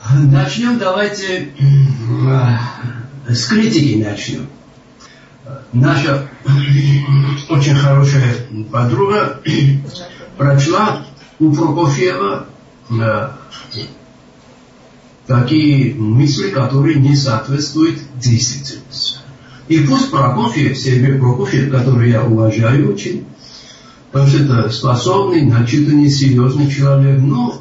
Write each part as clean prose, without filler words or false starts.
Начнем, давайте с критики начнем. Наша очень хорошая подруга прочла у Прокофьева такие мысли, которые не соответствуют действительности. И пусть Прокофьев, Сергей Прокофьев, который я уважаю очень, потому что это способный, начитанный, серьезный человек, но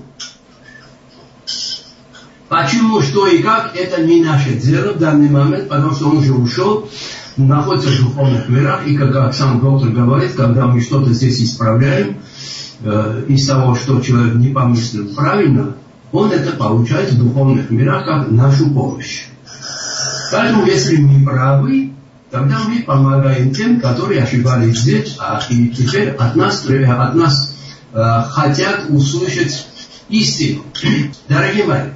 почему, что и как, это не наше дело в данный момент, потому что он уже ушел, находится в духовных мирах, и как сам доктор говорит, когда мы что-то здесь исправляем, из того, что человек не помыслил правильно, он это получает в духовных мирах как нашу помощь. Поэтому, если мы правы, тогда мы помогаем тем, которые ошибались здесь, и теперь от нас хотят услышать истину. Дорогие мои,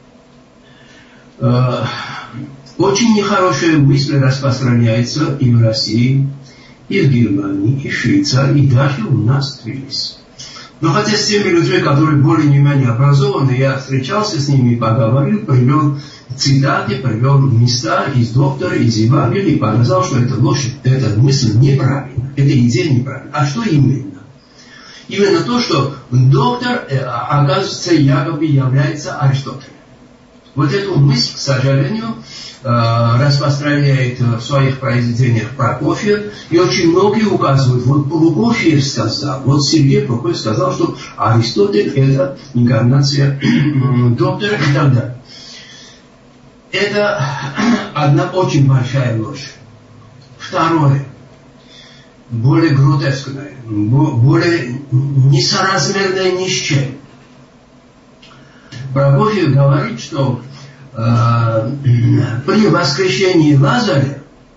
очень нехорошая мысль распространяется и в России, и в Германии, и в Швейцарии, и даже у нас в Тбилиси. Но хотя с теми людьми, которые более-менее образованы, я встречался с ними, поговорил, привел цитаты, привел места из доктора, из Евангелия, и показал, что это ложь, эта мысль неправильна, эта идея неправильна. А что именно? Именно то, что доктор, оказывается, якобы является Аристотелем. Вот эту мысль, к сожалению, распространяет в своих произведениях Прокофьев, и очень многие указывают, вот Прокофьев сказал, вот Сергей Прокофьев сказал, что Аристотель это инкарнация доктора и так далее. Это одна очень большая ложь. Второе, более гротескное, более несоразмерное ни с чем. Прокофьев говорит, что при воскрешении Лазаря,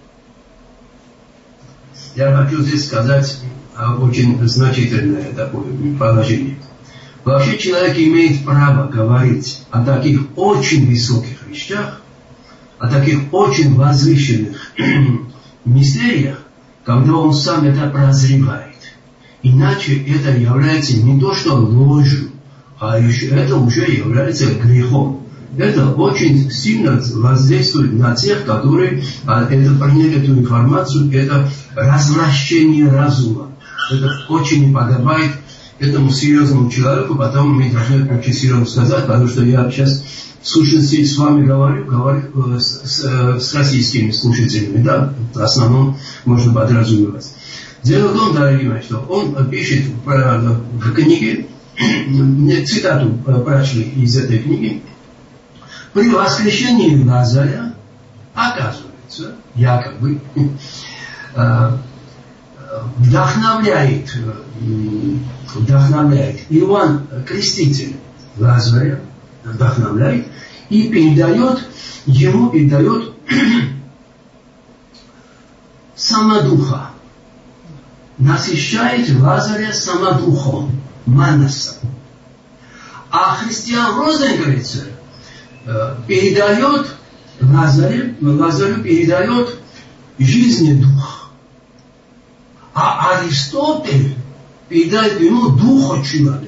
я хочу здесь сказать очень значительное такое положение. Вообще человек имеет право говорить о таких очень высоких вещах, о таких очень возвышенных мистериях, когда он сам это прозревает. Иначе это является не то что ложью, а еще это уже является грехом. Это очень сильно воздействует на тех, которые приняли эту информацию, это развращение разума. Это очень не подобает этому серьезному человеку, потом мы должны очень серьезно сказать, потому что я сейчас в сущности с вами говорю с российскими слушателями, да, в основном можно подразумевать. Дело в том, дорогие мои, что он пишет в книге, цитату прочли из этой книги, при воскрешении Лазаря, оказывается, якобы, вдохновляет Иоанн Креститель Лазаря, вдохновляет и передает ему, самодуха, насыщает Лазаря самодухом, манасом. А христиан Розенгрейцер передает Лазарю передает жизненный дух. А Аристотель передает ему духа человека.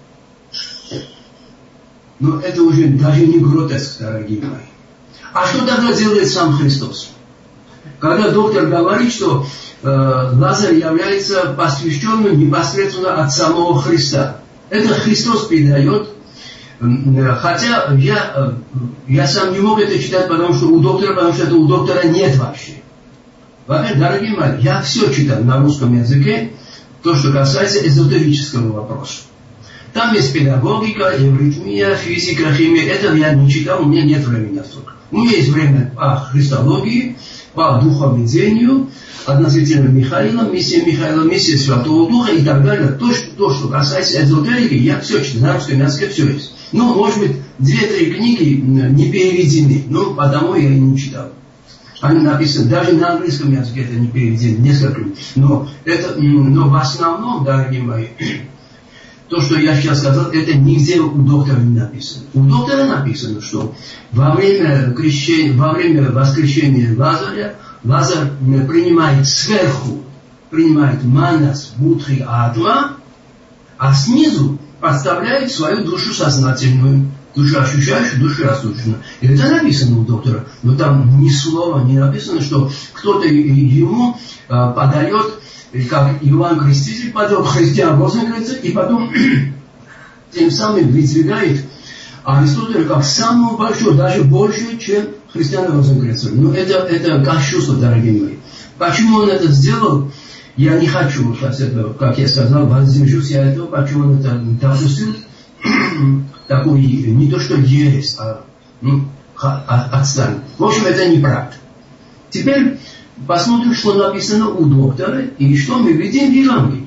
Но это уже даже не гротеск, дорогие мои. А что тогда делает сам Христос? Когда доктор говорит, что Лазарь является посвященным непосредственно от самого Христа. Это Христос передает. Хотя я сам не мог это читать, потому что это у доктора нет вообще. Во-первых, дорогие мои, я все читал на русском языке, то, что касается эзотерического вопроса. Там есть педагогика, эвритмия, физика, химия. Это я не читал, у меня нет времени настолько. У меня есть время по христологии, по духоведению, относительно Михаила, миссия Святого Духа и так далее. То, что касается эзотерики, я все читаю, на русском языке все есть. Ну, может быть, 2-3 книги не переведены, но потому я и не читал. Они написаны, даже на английском языке это не переведено, несколько. Но в основном, дорогие мои, то, что я сейчас сказал, это нигде у доктора не написано. У доктора написано, что во время воскрешения Лазаря, Лазарь принимает сверху, манас, будхи, атма, а снизу подставляет свою душу сознательную. Душа ощущаешь, душа осуждена. И это написано у доктора, но там ни слова не написано, что кто-то ему подает, как Иоанн Креститель подает христиан Розенкрейца, и потом тем самым выдвигает Аристотеля как самого большого, даже больше, чем христиан Розенкрейца. Но это кощунство, дорогие мои. Почему он это сделал? Я не хочу, как я сказал, воздержусь я этого, почему он это допустил. Такой, не то что ересь, отстань. В общем, это неправда. Теперь посмотрим, что написано у доктора и что мы видим в Евангелии.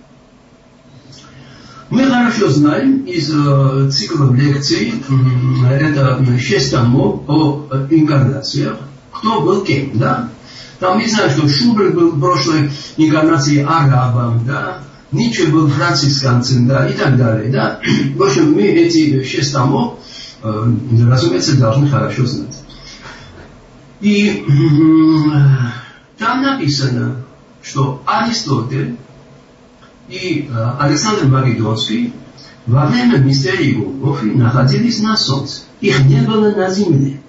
Мы хорошо знаем из цикла лекций, это 6 томов о инкарнациях, кто был кем, да? Там мы знаем, что Шубер был в прошлой инкарнации арабом, да? Ницше был францисканцем, да, и так далее, да. В общем, мы эти 6 томов, разумеется, должны хорошо знать. И там написано, что Аристотель и Александр Македонский во время мистерии Голгофы находились на солнце. Их не было на земле.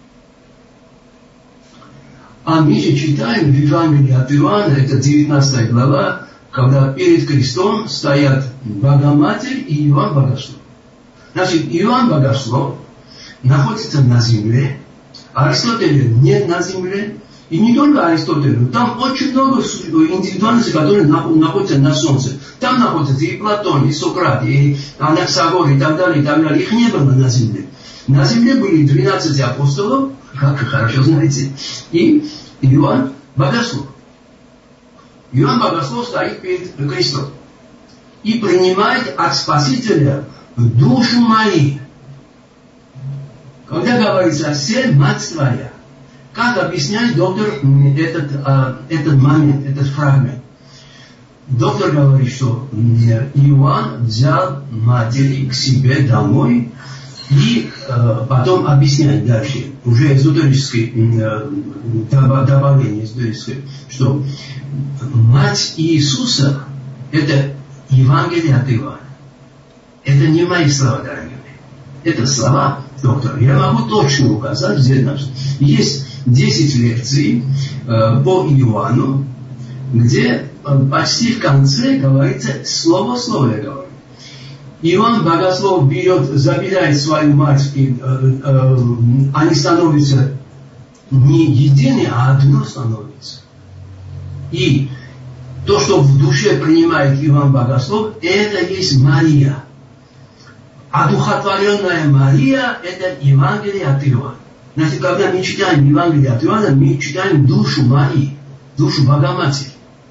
А мы же читаем в Евангелии от Иоанна, это 19 глава, когда перед крестом стоят Богоматерь и Иоанн Богослов. Значит, Иоанн Богослов находится на земле, Аристотеля нет на земле. И не только Аристотель, но там очень много индивидуальностей, которые находятся на солнце. Там находятся и Платон, и Сократ, и Анаксагор, и так далее, и так далее. Их не было на земле. На земле были 12 апостолов, как вы хорошо знаете, и Иоанн Богослов. Иоанн Богослов стоит перед крестом и принимает от Спасителя душу Марии. Когда говорится «Се, мать твоя», как объясняет доктор этот момент, этот фрагмент? Доктор говорит, что Иоанн взял матери к себе домой и потом объясняет дальше, уже эзотерическое добавление эзотерическое, что мать Иисуса – это Евангелие от Иоанна. Это не мои слова, дорогие мои. Это слова доктора. Я могу точно указать, где есть 10 лекций по Иоанну, где почти в конце говорится слово в слово, я говорю. Иоанн Богослов забирает свою мать, и они становятся не едины, а одно становится. И то, что в душе принимает Иоанн Богослов, это есть Мария. Одухотворенная Мария – это Евангелие от Иоанна. Значит, когда мы читаем Евангелие от Иоанна, мы читаем душу Марии, душу Богоматери.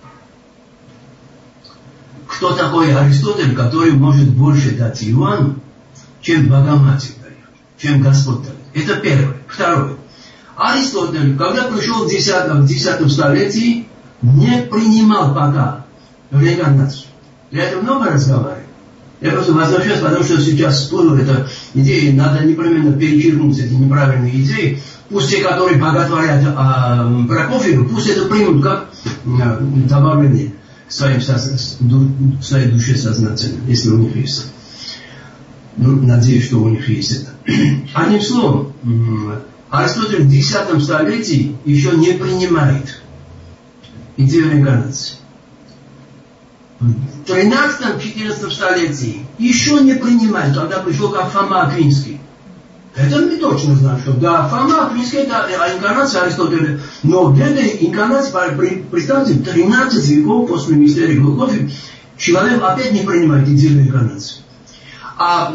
Кто такой Аристотель, который может больше дать Иоанну, чем Богоматерь дает, чем Господь дает? Это первое. Второе. Аристотель, когда пришел в 10 столетии, не принимал пока реинкарнацию. Я это много разговариваю. Я просто возвращаюсь, потому что сейчас всплыла эта идея, надо непременно перечеркнуть эти неправильные идеи. Пусть те, которые боготворят Прокофьева, пусть это примут как добавление к своей душе сознательно, если у них есть. Ну, надеюсь, что у них есть это. Одним словом, Аристотель в 10 столетии еще не принимает идею реинкарнации. В 13-14 столетии еще не принимает, когда пришел как Фома Аквинский. Это мы точно знаем, что да, Фома Аквинский это инкарнация Аристотеля. Но в этой инкарнации, представьте, 13 веков после мистерии Голгофы, человек опять не принимает идею инкарнации. А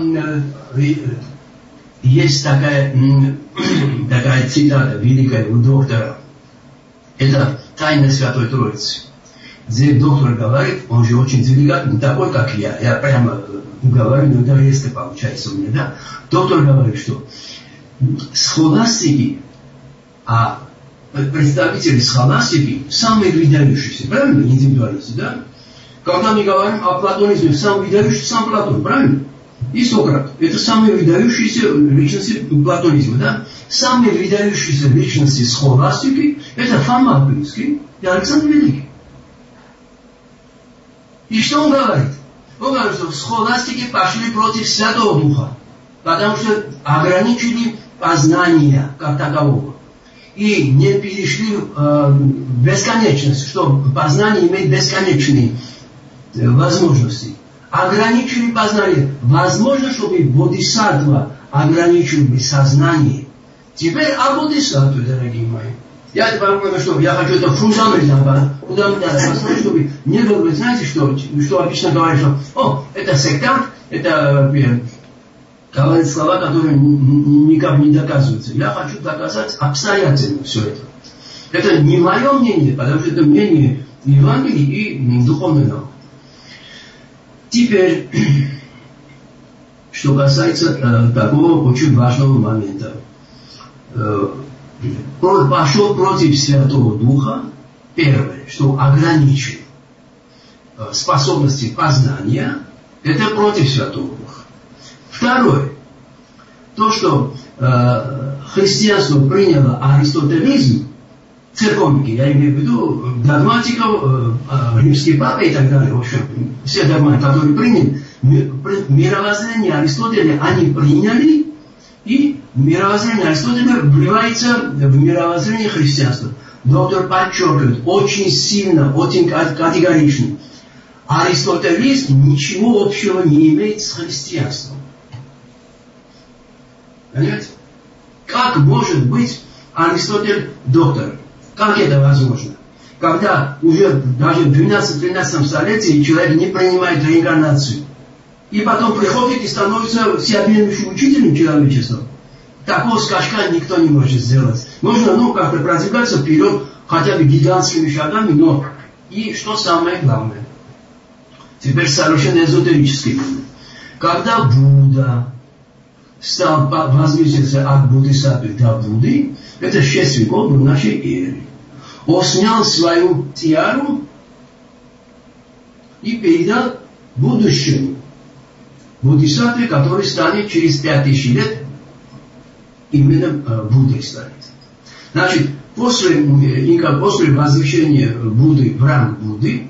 есть такая цитата великая у доктора. Это «Тайна Святой Троицы». Здесь доктор говорит, он же очень деликатный, такой, как я. Я прямо говорю, но даже если получается у меня, да. Доктор говорит, что схоластики, а представители схоластики самые выдающиеся, правильно, индивидуальности, да? Когда мы говорим о платонизме, самый выдающийся сам Платон, правильно? И Сократ. Это самые выдающиеся личности платонизма, да? Самые выдающиеся личности схоластики – это Фома Аквинский и Александр Великий. И что он говорит? Он говорит, что схоластики пошли против Святого Духа. потому что ограничили познание как такового. И не перешли в бесконечность, что познание имеет бесконечные возможности. Ограничили познание. Возможно, чтобы бодхисаттва ограничил бы сознание. Теперь о бодхисаттве, дорогие мои. Я понимаю, что я хочу это фундаментально поставить, чтобы не было, знаете, что обычно говорят, что это сектант, это говорит слова, которые никак не доказываются. Я хочу доказать обстоятельно все это. Это не мое мнение, потому что это мнение Евангелия и духовной науки. Теперь, что касается такого очень важного момента. Он пошел против Святого Духа, первое, что ограничил способности познания, это против Святого Духа. Второе, то, что христианство приняло аристотелизм, церковники, я имею в виду догматиков, римский папа и так далее, в общем, все догматы, которые приняли, мировоззрение Аристотеля они приняли, и мировоззрение Аристотеля вливается в мировоззрение христианства. Доктор подчеркивает, очень сильно, очень категорично. Аристотелизм ничего общего не имеет с христианством. Понимаете? Как может быть Аристотель доктор? Как это возможно? Когда уже даже в 12-13 столетии человек не принимает реинкарнацию. И потом приходит и становится всеобъемлющим учителем человечества. Такого скачка никто не может сделать. Нужно, как-то продвигаться вперед, хотя бы гигантскими шагами, но и что самое главное. Теперь совершенно эзотерический момент. Когда Будда стал возвыситься от Бодхисаттвы до Будды, это 6 веков до нашей эры. Он снял свою тиару и передал будущему Бодхисаттве, который станет через 5000 лет именно Буддой станет. Значит, после возвышения Будды в ранг Будды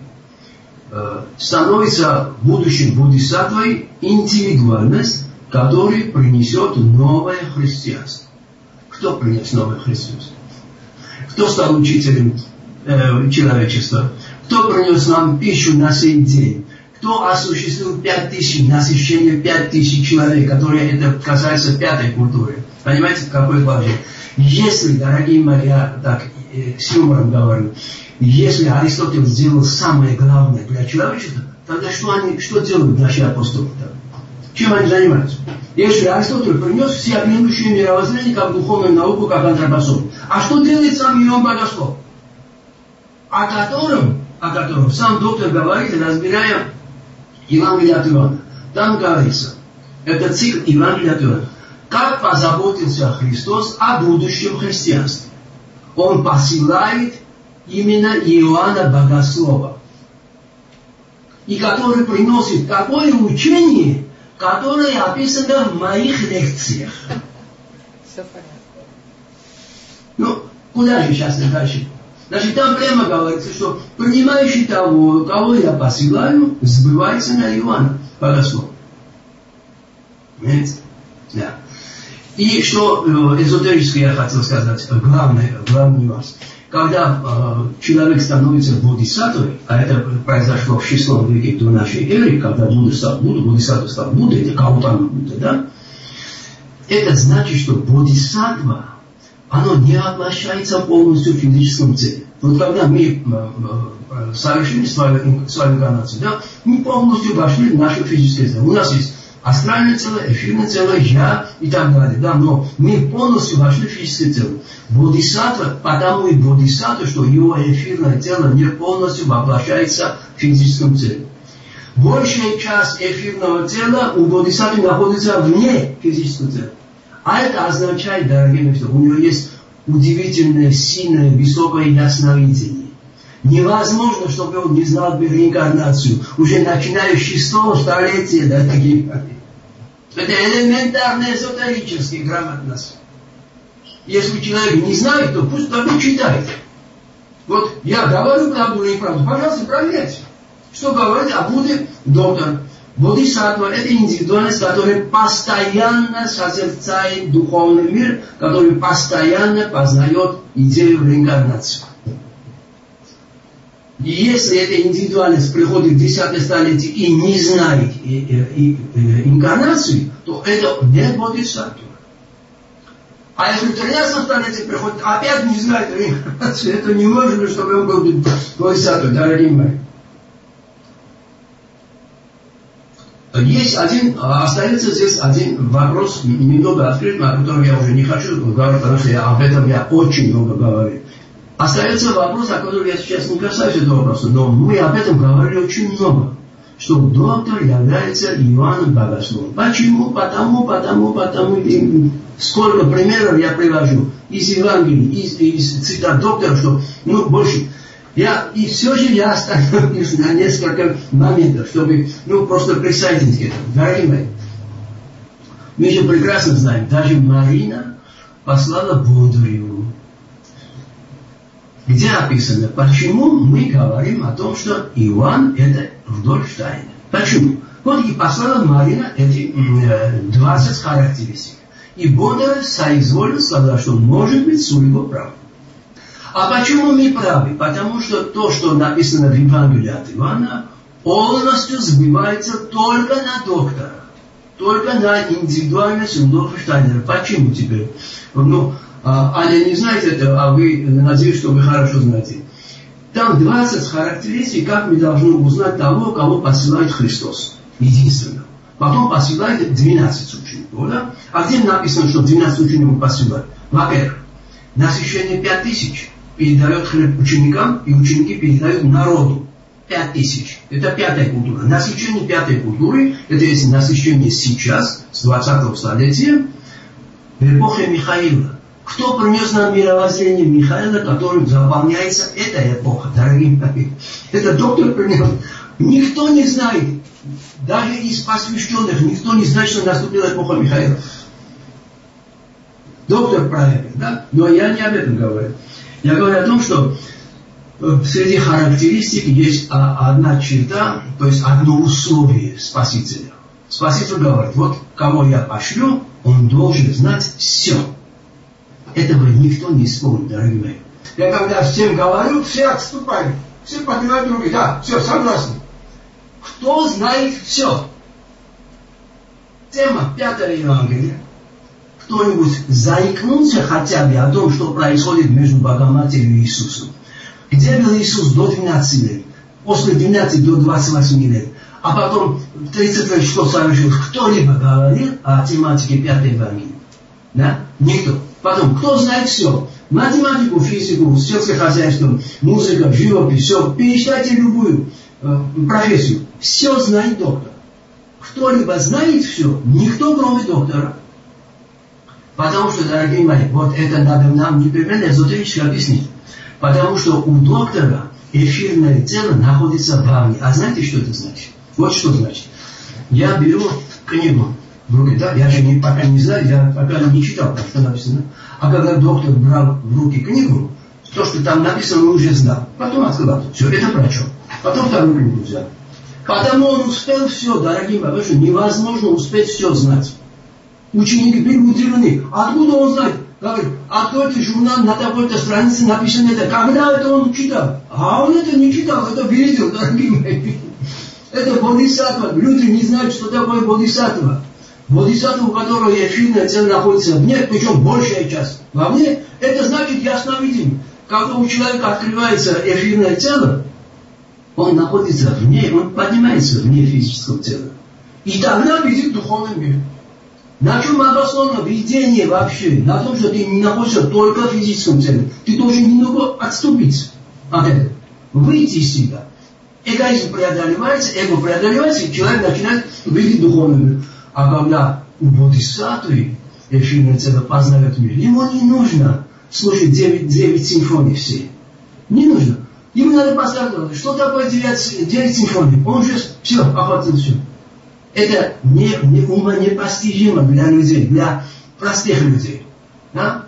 становится будущим Бодхисаттвой индивидуальность, который принесет новое христианство. Кто принес новое христианство? Кто стал учителем человечества? Кто принес нам пищу на сей день? Кто осуществил 5000, насыщение 5000 человек, которые это касается 5-й культуры? Понимаете, какое положение? Если, дорогие мои, я так с юмором говорю, если Аристотель сделал самое главное для человечества, тогда что делают наши апостолы? Чем они занимаются? Если Аристотель принес всеобъемлющее мировоззрение, как духовную науку, как антропософию. А что делает сам Иоанн Богослов? О котором сам доктор говорит, разбирая Евангелие от Иоанна. Там говорится, это цикл Евангелия от Иоанна. Как позаботился Христос о будущем христианстве? Он посылает именно Иоанна Богослова. И который приносит такое учение, которое описано в моих лекциях. Все понятно. Куда же сейчас дальше? Значит, там прямо говорится, что принимающий того, кого я посылаю, сбывается на Иоанна Богослова. Понимаете? Да. И что эзотерически я хотел сказать, главный нюанс. Когда человек становится бодхисаттвой, а это произошло в 6 веке до нашей эры, когда бодхисаттва стал Буддой, это Гаутама Будда, да? Это значит, что бодхисаттва, оно не воплощается полностью в физическом теле. Вот когда мы совершили свою инкарнацию, да, мы полностью вошли в наше физическое тело. У нас есть астральное тело, эфирное тело, я и так далее. Да, но мы полностью вошли в физическое тело. Бодхисаттва, потому и бодхисаттва, что его эфирное тело не полностью воплощается в физическом теле. Большая часть эфирного тела у бодхисаттвы находится вне физического тела. А это означает, дорогие мои, что у него есть удивительное, сильное, высокое ясновидение. Невозможно, чтобы он не знал бы реинкарнацию. Уже начиная с 6 столетия, дорогие мои. Это элементарная эзотерическая грамотность. Если человек не знает, то пусть только читает. Вот я говорю правду или неправду. Пожалуйста, проверьте. Что говорит о Будде доктор? Бодхисаттва – это индивидуальность, которая постоянно созерцает духовный мир, который постоянно познает идею реинкарнации. И если эта индивидуальность приходит в 10 столетие и не знает инкарнацию, то это не бодхисаттва. А если в 13 столетии приходит, опять не знает реинкарнацию, это не может, чтобы он был бодхисаттвой, дорогие мои. Остается здесь один вопрос, немного открытым, о котором я уже не хочу говорить, потому что об этом я очень много говорю. Остается вопрос, о котором я сейчас не касаюсь этого вопроса, но мы об этом говорили очень много, что доктор является Иоанном Богословом. Почему? Потому. И сколько примеров я привожу из Евангелия, из цитат доктора, что, больше. И все же я остановлюсь на несколько моментов, чтобы, просто присоединиться к этому. Дорогие мои, мы же прекрасно знаем, даже Марина послала Бондареву, где описано, почему мы говорим о том, что Иоанн это Рудольф Штайнер. Почему? Вот и послала Марина эти 20 характеристик. И Бондарев соизволил сказать, что может быть Сулиго прав. А почему мы правы? Потому что то, что написано в Евангелии от Иоанна, полностью сбивается только на доктора. Только на индивидуальность Рудольфа Штайнера. Почему теперь? Аня не знаете это, а вы, надеюсь, что вы хорошо знаете. Там 20 характеристик, как мы должны узнать того, кого посылает Христос. Единственно. Потом посылает 12 учеников. Да? А где написано, что 12 учеников посылает? Во-первых, насыщение 5000 передает хлеб ученикам, и ученики передают народу. 5000. Это 5-я культура. Насыщение 5-й культуры, это есть насыщение сейчас, с 20-го столетия, в эпохе Михаила. Кто принес нам мировоззрение Михаила, которым заполняется эта эпоха, дорогие мои? Это доктор принес. Никто не знает, даже из посвященных, никто не знает, что наступила эпоха Михаила. Доктор проверил, да? Но я не об этом говорю. Я говорю о том, что среди характеристик есть одна черта, то есть одно условие Спасителя. Спаситель говорит, вот кого я пошлю, он должен знать все. Этого никто не спорит, дорогие мои. Я когда всем говорю, все отступают. Все поднимают руки. Да, все, согласны. Кто знает все? Тема 5-го Евангелия. Кто-нибудь заикнулся хотя бы о том, что происходит между Богоматерью и Иисусом? Где был Иисус до 12 лет? После 12 до 28 лет? А потом 30 лет что совершил? Кто-либо говорил о тематике 5-й Евангелии? Да? Никто. Потом, кто знает все? Математику, физику, сельское хозяйство, музыка, живопись, все. Перечитайте любую профессию. Все знает доктор. Кто-либо знает все? Никто, кроме доктора. Потому что, дорогие мои, вот это надо нам непременно эзотерически объяснить. Потому что у доктора эфирное тело находится вовне. А знаете, что это значит? Вот что значит. Я беру книгу в руки, да? Я же пока не знаю, я пока не читал, что написано. А когда доктор брал в руки книгу, то, что там написано, он уже знал. Потом открывал. Все, это прочел. Потом вторую книгу взял. Потому он успел все, дорогие мои, потому что невозможно успеть все знать. Ученики были удивлены. Откуда он знает? Говорит, откройте журнал, на такой-то странице написано это. Когда это он читал? А он это не читал, это видел, дорогие мои. Это бодхисаттва. Люди не знают, что такое бодхисаттва. Бодхисаттва, у которого эфирное тело находится вне, причем большая часть вовне, это значит ясновидение. Когда у человека открывается эфирное тело, он находится вне, он поднимается вне физического тела. И тогда видит духовный мир. На чем обосновано видение вообще? На том, что ты не находишься только в физическом теле. Ты должен немного отступить от этого. Выйти из себя. Эгоизм преодолевается, эго преодолевается, и человек начинает видеть духовный мир. А когда у бодхисаттвы эфирное тело познает мир, ему не нужно слушать 9 симфоний все. Не нужно. Ему надо поставить, что такое 9 симфоний. Он же все, охватил все. Это умонепостижимо для людей, для простых людей. Да?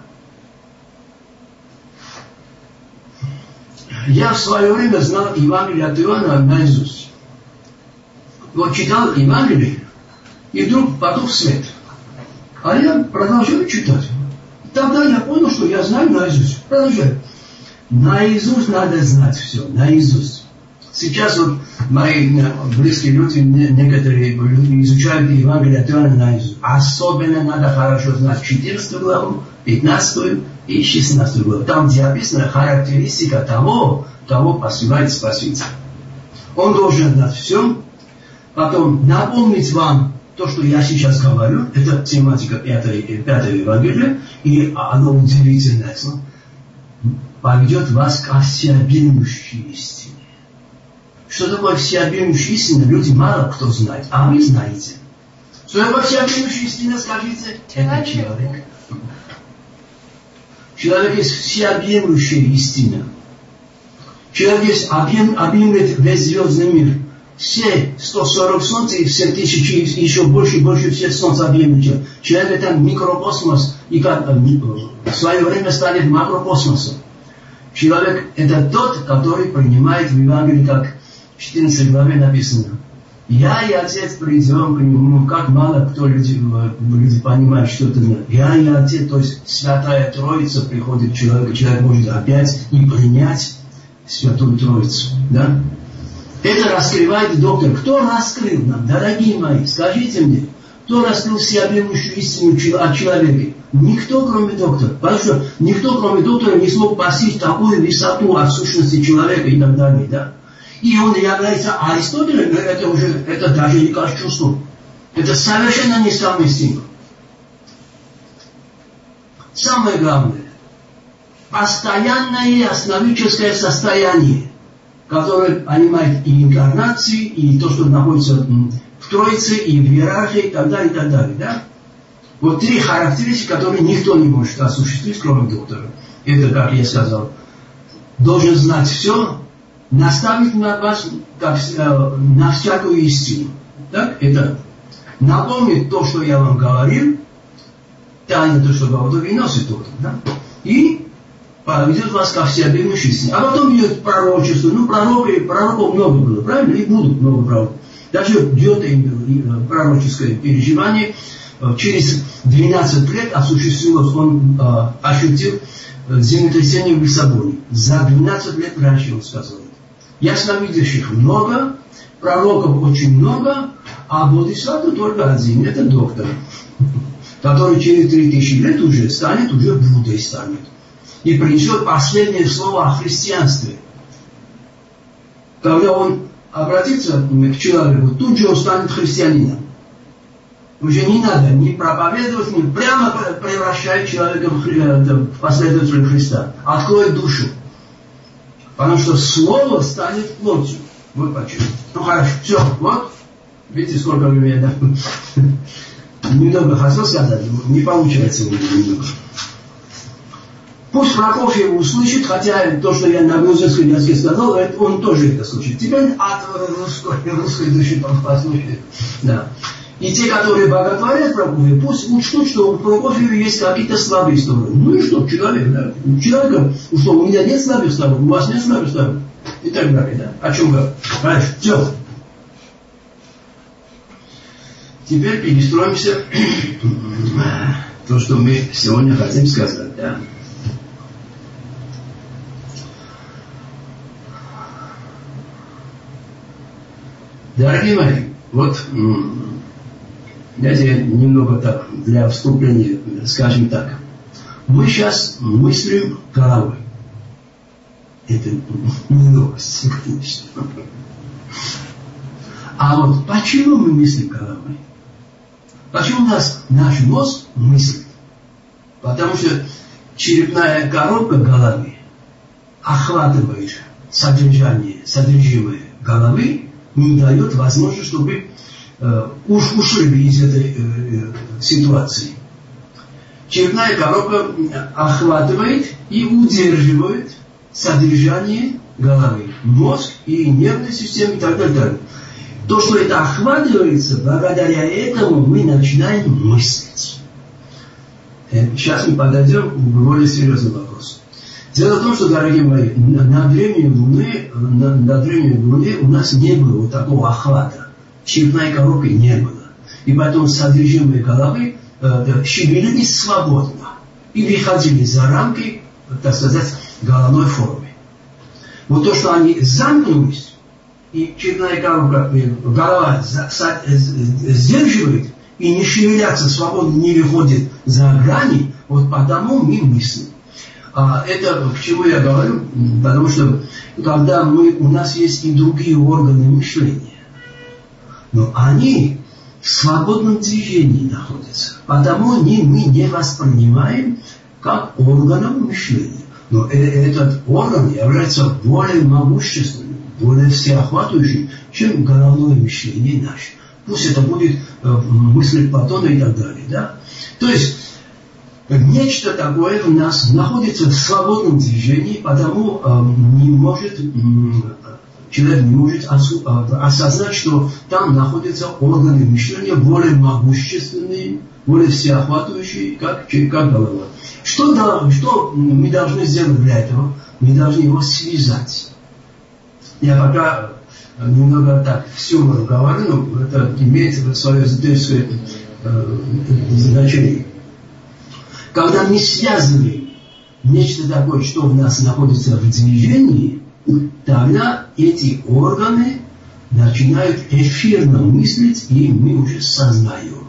Я в свое время знал Евангелие от Иоанна наизусть. Вот читал Евангелие, и вдруг потух свет. А я продолжаю читать. Тогда я понял, что я знаю наизусть. Продолжаю. Наизусть надо знать все. Наизусть. Сейчас вот мои близкие люди, некоторые люди изучают Евангелие от Иоанна наизусть. Особенно надо хорошо знать 14 главу, 15 и 16 главу. Там, где описана характеристика того, кого посылает Спаситель. Он должен знать все. Потом напомнить вам то, что я сейчас говорю. Это тематика 5 Евангелия. И оно удивительное. Поведет вас к всеобъемлющей истине. Что такое всеобъемлющая истина, люди мало кто знает. А вы знаете. Что такое всеобъемлющая истина, скажите? Это человек. Человек есть всеобъемлющая истина. Человек есть объемлет весь звездный мир. Все 140 солнц и все тысячи, еще больше все солнца объемлет. Человек это микрокосмос, и как в свое время станет макрокосмосом. Человек это тот, который принимает в Евангелии, как в 14 главе написано. Я и Отец придем к нему. Как мало кто люди понимают, что это значит. Я и Отец, то есть Святая Троица приходит к человеку. Человек может опять и принять Святую Троицу. Да? Это раскрывает доктор. Кто раскрыл нам, дорогие мои? Скажите мне, кто раскрыл всеобъемлющую истину о человеке? Никто, кроме доктора. Потому что никто, кроме доктора, не смог постичь такую высоту от сущности человека и так далее. Да? И он является Аристотелем, это даже не как чувство. Это совершенно несовместимо. Самое главное, постоянное основическое состояние, которое понимает и инкарнации, и то, что находится в Троице, и в иерархии, и так далее, и так далее. Да? Вот 3 характеристики, которые никто не может осуществить, кроме доктора. Это, как я сказал, должен знать все, наставить на вас на всякую истину. Так? Это напомнит то, что я вам говорил, тайна то, что говорил, и носит доктор. Да? И поведет вас ко всеобъемлющей истине. А потом идет пророчество. Пророков много было, правильно? И будут много пророков. Даже идет пророческое переживание. Через 12 лет осуществилось, он ощутил землетрясение в Лиссабоне. За 12 лет раньше он сказал. Ясновидящих много, пророков очень много, а бодхисаттва только один. Это доктор, который через 3000 лет уже станет, уже Буддой станет. И принесет последнее слово о христианстве. Когда он обратится к человеку, тут же он станет христианином. Уже не надо ни проповедовать, ни прямо превращать человека в последователя Христа. Откроет душу. Потому что слово станет плотью. Вот почему. Ну хорошо, все, вот. Видите, сколько времени, да? Немного хотел сказать, не получается немного. Пусть Прокофьев услышит, хотя то, что я на грузинском языке сказал, он тоже это слышит. Теперь от русской души послушает. Да. И те, которые боготворят Прокофьева, пусть учтут, что у Прокофьева есть какие-то слабые стороны. Ну и что, человек, да? У человека, что у меня нет слабых сторон, у вас нет слабых сторон. И так далее, да? О чем говорю? Хорошо, все. Теперь перестроимся то, что мы сегодня хотим сказать, да? Дорогие мои, вот давайте немного так, для вступления, скажем так. Мы сейчас мыслим головой. Это не новость, конечно. А вот почему мы мыслим головой? Почему наш мозг мыслит? Потому что черепная коробка головы охватывает содержимое головы, не дает возможности, чтобы ушли из этой ситуации. Черепная коробка охватывает и удерживает содержание головы, мозг и нервную систему и так далее. То, что это охватывается, благодаря этому мы начинаем мыслить. Сейчас мы подойдем к более серьезному вопросу. Дело в том, что, дорогие мои, на древней Луне у нас не было вот такого охвата черепной коробки не было. И поэтому содержимое головы шевелились свободно и выходили за рамки, так сказать, головной формы. Вот то, что они замкнулись, и черепная коробка, голова сдерживает, и не шевелятся свободно, не выходит за грани, вот потому мы мыслим. Это к чему я говорю? Потому что когда у нас есть и другие органы мышления, но они в свободном движении находятся. Потому мы не воспринимаем как органом мышления. Но этот орган является более могущественным, более всеохватывающим, чем головное мышление наше. Пусть это будет мысли Платона и так далее. Да? То есть нечто такое у нас находится в свободном движении, потому человек не может осознать, что там находятся органы мышления более могущественные, более всеохватывающие, как голова. Что мы должны сделать для этого? Мы должны его связать. Я пока немного так с юмором говорю, но это имеет свое эзотерическое значение. Когда мы связываем нечто такое, что у нас находится в движении, тогда эти органы начинают эфирно мыслить, и мы уже сознаем.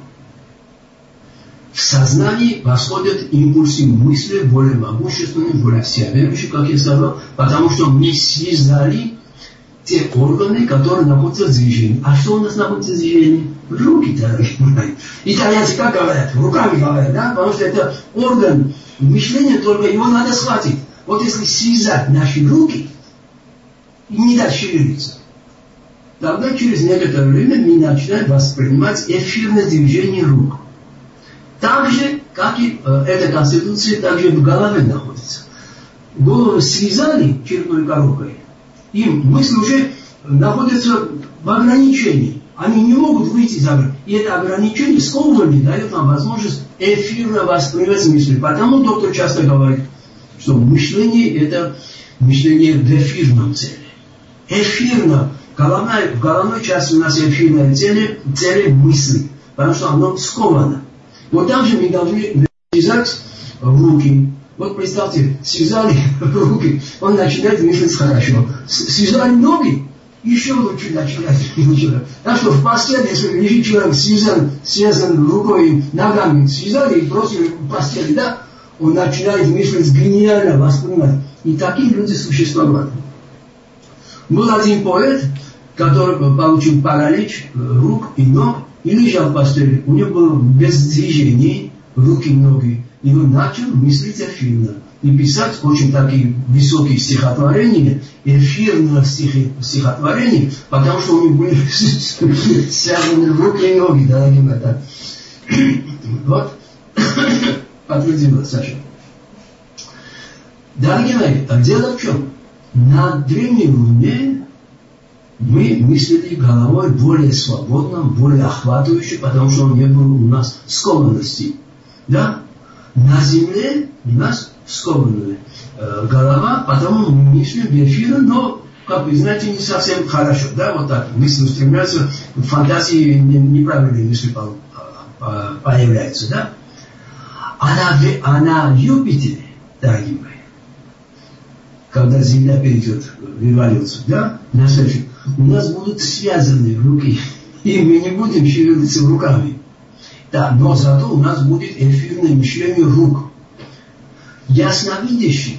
В сознании восходят импульсы мысли более могущественные, более всеобъемлющие, как я сказал, потому что мы связали те органы, которые находятся в движении. А что у нас находится в движении? Руки, дорогие мои. Итальянцы как говорят? Руками говорят, да? Потому что это орган мышления, только его надо схватить. Вот если связать наши руки и не дать шевелиться, тогда через некоторое время мы начинаем воспринимать эфирное движение рук. Так же, как и эта конституция, также в голове находится. Голову связали черепной коробкой, и мысли уже находятся в ограничении. Они не могут выйти за грань. И это ограничение сковывание дает нам возможность эфирно воспринимать мысли. Потому доктор часто говорит, что мышление – это мышление в эфирном теле. Эфирно. В головной части у нас эфирное теле мысли. Потому что оно сковано. Вот там же мы должны связать руки. Вот представьте, связали руки, он начинает мыслить хорошо. Связали ноги, еще лучше начинает. Так что в постели, если лежит человек связан рукой и ногами, связали и бросили в постели, да, он начинает мыслить гениально, воспринимать. И такие люди существовали. Был один поэт, который получил паралич рук и ног, и лежал в постели. У него было без движений руки и ноги. И он начал мыслить эфирно. И писать очень такие высокие стихотворения, эфирные стихотворения, потому что у него были связаны руки и ноги, дорогие мои. Вот. Подтвердила Саша. Дорогие мои, дело в чем? На Древней Луне мы мыслили головой более свободно, более охватывающе, потому что не было у нас скованности. Да? На Земле у нас скованная голова, потому мы мыслим в эфире, но, как вы знаете, не совсем хорошо. Да? Вот так мысли устремляются, в фантазии неправильные мысли появляются. Да? А на Юпитере, дорогие мои, когда Земля перейдет в эволюцию, да, на следующем, у нас будут связаны руки, и мы не будем шевелиться руками. Да, но зато у нас будет эфирное мышление рук. Ясновидящий,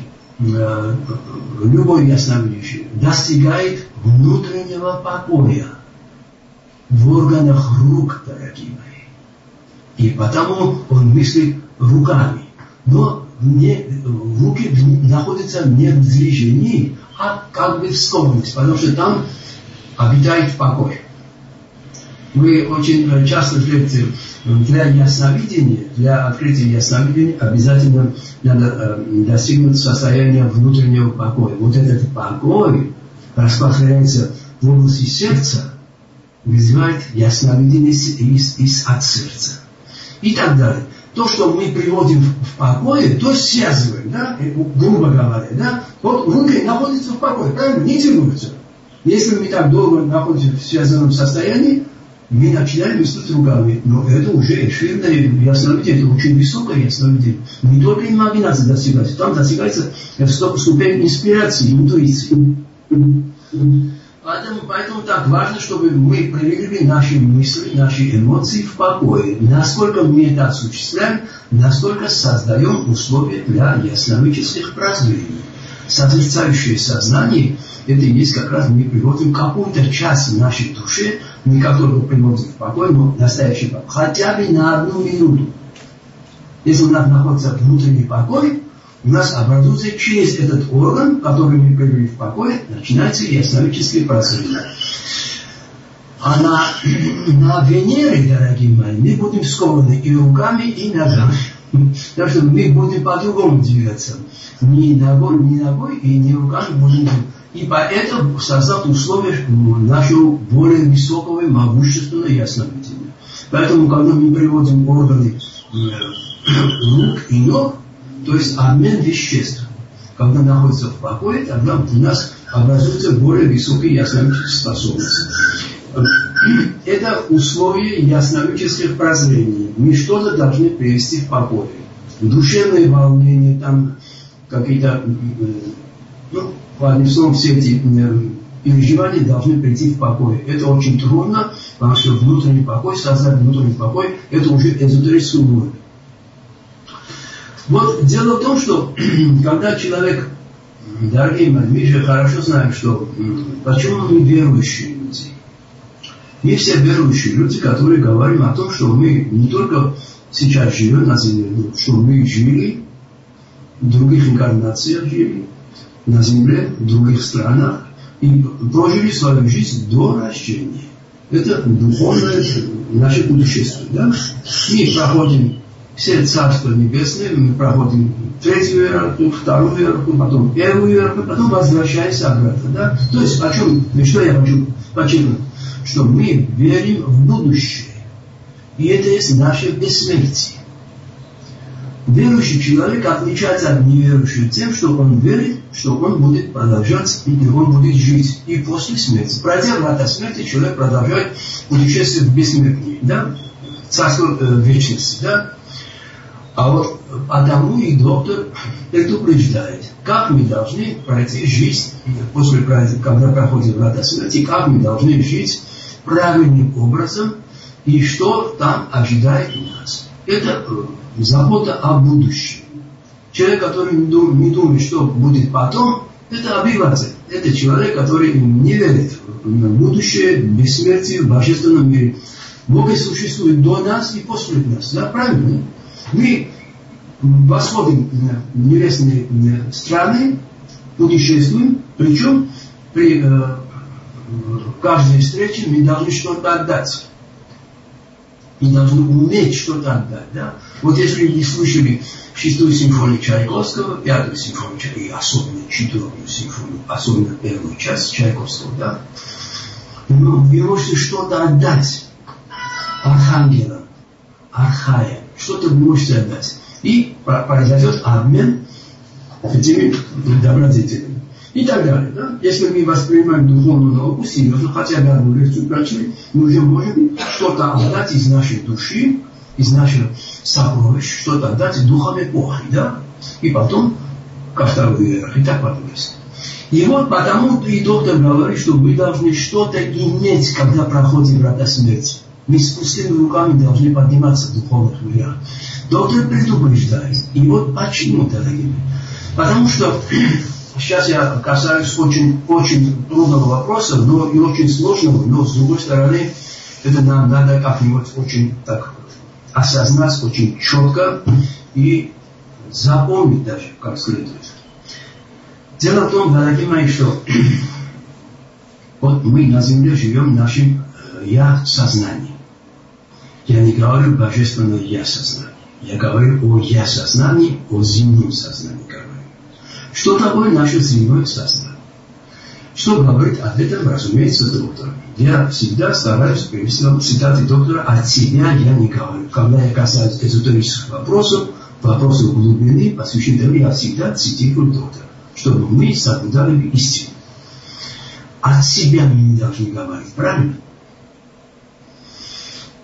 любой ясновидящий, достигает внутреннего покоя в органах рук, дорогие мои. И потому он мыслит руками. Но руки находятся не в движении, а как бы в скованности, потому что там обитает покой. Вы очень часто слышите, для ясновидения, для открытия ясновидения обязательно надо достигнуть состояния внутреннего покоя. Вот этот покой распространяется в области сердца, вызывает ясновидение от сердца. И так далее. То, что мы приводим в покое, то связываем, да, грубо говоря, да, вот руки находятся в покое, правильно, не тянутся. Если мы так долго находимся в связанном состоянии, мы начинаем мыслить руками, но это уже эфирное ясновидение, это очень высокое ясновидение. Не только имагинация достигается, там достигается ступень инспирации, интуиции. Поэтому так важно, чтобы мы привели наши мысли, наши эмоции в покое. Насколько мы это осуществляем, настолько создаем условия для ясновидческих прозрений. Созерцающее сознание, это и есть как раз мы приводим какую-то часть нашей души, не которую приводим в покой, но настоящий покой, хотя бы на 1 минуту. Если у нас находится внутренний покой, у нас образуется через этот орган, который мы привели в покой, начинается ясновидческие прозрения. А на Венере, дорогие мои, мы будем скованы и руками, и ногами. Так что мы будем по-другому двигаться. Ни ногой и ни руками будем двигаться. И поэтому создать условия нашего более высокого и могущественного ясновидения. Поэтому, когда мы приводим органы рук и ног, то есть обмен веществ, когда находится в покое, тогда у нас образуются более высокие ясновидческие способности. Это условия ясновидческих прозрений. Мы что-то должны привести в покое. Душевные волнения, там какие-то, одним словом, все эти переживания должны прийти в покой. Это очень трудно, потому что внутренний покой, создать внутренний покой, это уже эзотерический уровень. Вот дело в том, что когда человек, дорогие мои, мы же хорошо знаем, что почему мы верующие люди. Мы все верующие люди, которые говорим о том, что мы не только сейчас живем на земле, но что мы жили, в других инкарнациях жили, на земле, в других странах, и прожили свою жизнь до рождения. Это духовное наше путешествие. Да? Мы проходим все царства небесные, мы проходим 3-ю иерархию, 2-ю иерархию, потом 1-ю иерархию, потом возвращаемся обратно. Да? То есть, что я хочу подчеркнуть? Что мы верим в будущее. И это есть наше бессмертие. Верующий человек отличается от неверующего тем, что он верит, что он будет продолжать, и он будет жить и после смерти. Пройдя врата смерти, человек продолжает путешествие в бессмертие, да? Царство вечности. Да? А вот потому и доктор предупреждает, как мы должны пройти жизнь после, когда проходит врата смерти, как мы должны жить правильным образом и что там ожидает нас. Это забота о будущем. Человек, который не думает, что будет потом, это обыватель. Это человек, который не верит в будущее, в бессмертие, в божественном мире. Бог существует до нас и после нас. Да, правильно? Мы восходим в небесные страны, путешествуем, причем при каждой встрече мы должны что-то отдать. Мы должны уметь что-то отдать. Да? Вот если вы слышали 6-ю симфонию Чайковского, 5-ю симфонию Чайковского, и особенно 4-ю симфонию, особенно 1-ю часть Чайковского, да? Вы можете что-то отдать архангелам, архаям, что-то вы можете отдать. И произойдет обмен этими добродетелями. И так далее. Да? Если мы воспринимаем духовную науку серьезно, хотя бы одну лекцию прочли, мы уже можем что-то отдать из нашей души, из наших сокровищ, что-то отдать духам эпохи. Да? И потом ко 2-й иерархии. И так потом есть. И вот потому и доктор говорит, что вы должны что-то иметь, когда проходите врата смерти. Мы с пустыми руками должны подниматься в духовных мирах. Доктор предупреждает. И вот почему, дорогие? Потому что сейчас я касаюсь очень трудного вопроса, но и очень сложного, но с другой стороны, это нам надо как-нибудь очень так осознать, очень четко и запомнить даже, как следует. Дело в том, дорогие мои, что вот мы на земле живем нашим я-сознанием. Я не говорю божественное я-сознание. Я говорю о я-сознании, о земном сознании говорю. Что такое наше земное сознание? Что говорит об этом, разумеется, доктор? Я всегда стараюсь привести вам цитаты доктора, от себя я не говорю. Когда я касаюсь эзотерических вопросов глубины, посвященных, я всегда цитирую доктора, чтобы мы соблюдали истину. От себя мы не должны говорить, правильно?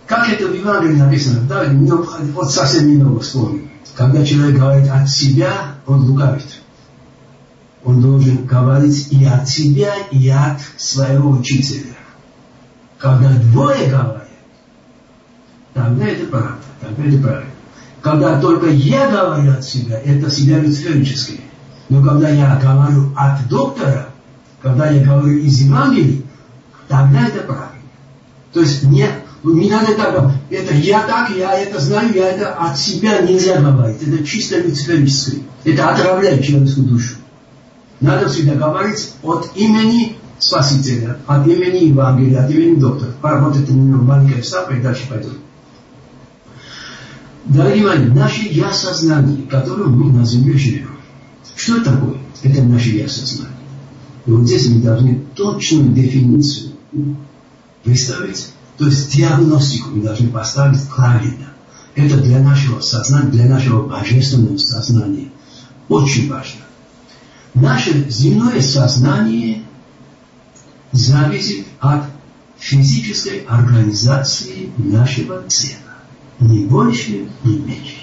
Как это в Евангелии написано, да, вот совсем немного вспомним. Когда человек говорит от себя, он лукавит. Он должен говорить и от себя, и от своего учителя. Когда двое говорят, тогда это правда, тогда это правильно. Когда только я говорю от себя, это себя люциферически. Но когда я говорю от доктора, когда я говорю из Евангелия, тогда это правильно. То есть не надо так, это я это знаю, я это от себя нельзя говорить. Это чисто люциферическое. Это отравляет человеческую душу. Надо всегда говорить от имени Спасителя, от имени Евангелия, от имени доктора. Вот это маленькая вставка, и дальше пойдем. Дорогие мои, наше я-сознание, которое мы на земле живем. Что это такое? Это наше я-сознание. И вот здесь мы должны точную дефиницию представить. То есть диагностику мы должны поставить правильно. Это для нашего сознания, для нашего божественного сознания очень важно. Наше земное сознание зависит от физической организации нашего тела. Ни больше, ни меньше.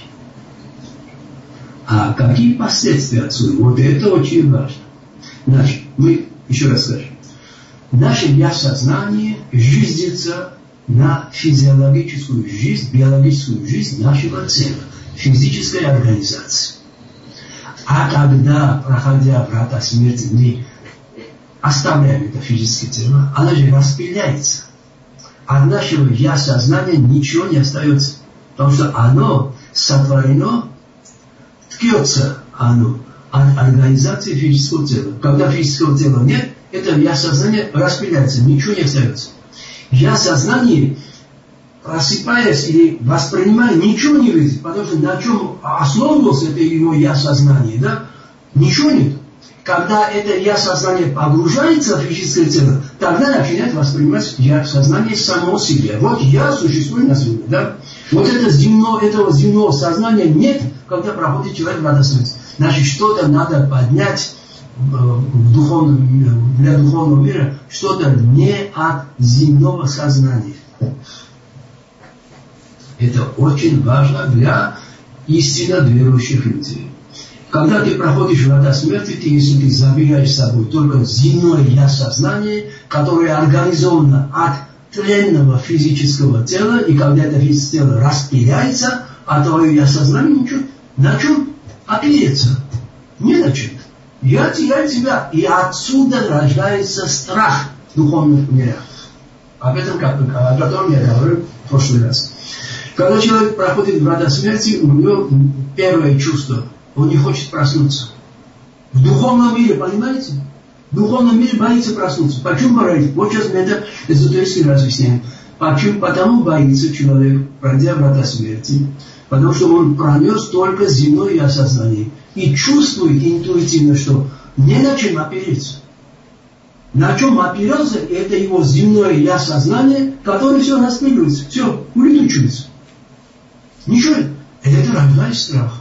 А какие последствия отсюда? Вот это очень важно. Значит, мы еще раз скажем. Наше я-сознание жизнится на физиологическую жизнь, биологическую жизнь нашего тела, физической организации. А когда, проходя врата смерти, мы оставляем это физическое тело, оно же распыляется. От нашего я-сознания ничего не остается. Потому что оно сотворено, ткется оно от организации физического тела. Когда физического тела нет, это я-сознание распыляется, ничего не остается. Я-сознание, просыпаясь или воспринимая, ничего не видит, потому что на чем основывался это его я-сознание, да? Ничего нет. Когда это я-сознание погружается в физическое тело, тогда начинает воспринимать я-сознание само себе. Вот я существую на земле, да? Вот этого земного сознания нет, когда проходит человек в радостности. Значит, что-то надо поднять для духовного мира, что-то не от земного сознания. Это очень важно для истинно верующих людей. Когда ты проходишь врата смерти, если ты забираешь с собой только земное я-сознание, которое организовано от тленного физического тела, и когда это физическое тело распыляется, а твое я-сознание ничего, на чем опереться? Не на чем. Я теряю тебя. И отсюда рождается страх в духовных мирах. Об этом, о котором я говорил в прошлый раз. Когда человек проходит врата смерти, у него первое чувство, он не хочет проснуться. В духовном мире, понимаете? В духовном мире боится проснуться. Почему боится? Вот сейчас мы это эзотерически разъясняем. Почему? Потому боится человек, пройдя врата смерти. Потому что он пронес только земное я-сознание. И чувствует интуитивно, что не на чем опереться. На чем опирался, это его земное я-сознание, которое все распыливается, все улетучивается. Ничего. Это рождает страх.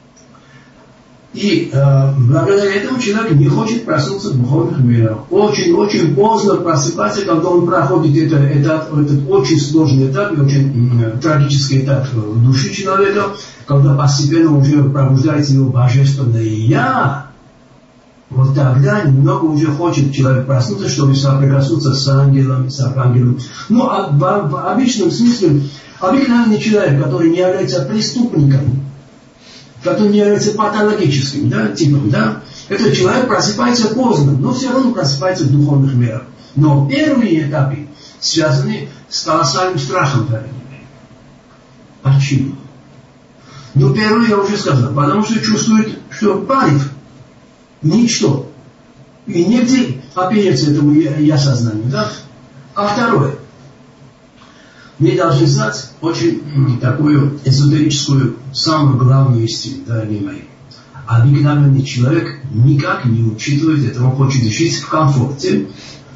И благодаря этому человек не хочет проснуться в духовных мирах. Очень поздно просыпаться, когда он проходит этот очень сложный этап и очень трагический этап души человека, когда постепенно уже пробуждается его божественное «Я». Вот тогда немного уже хочет человек проснуться, чтобы соприкоснуться с ангелом, с архангелом. Ну, а в обычном смысле, обыкновенный человек, который не является преступником, который не является патологическим, да, типом, да, этот человек просыпается поздно, но все равно просыпается в духовных мирах. Но первые этапы связаны с колоссальным страхом. Почему? Ну, первое я уже сказал, потому что чувствует, что парит ничто. И негде опереться этому я-сознанию, да? А второе. Мы должны знать очень такую эзотерическую, самую главную истину, дорогие мои. Обыкновенный человек никак не учитывает это, он хочет жить в комфорте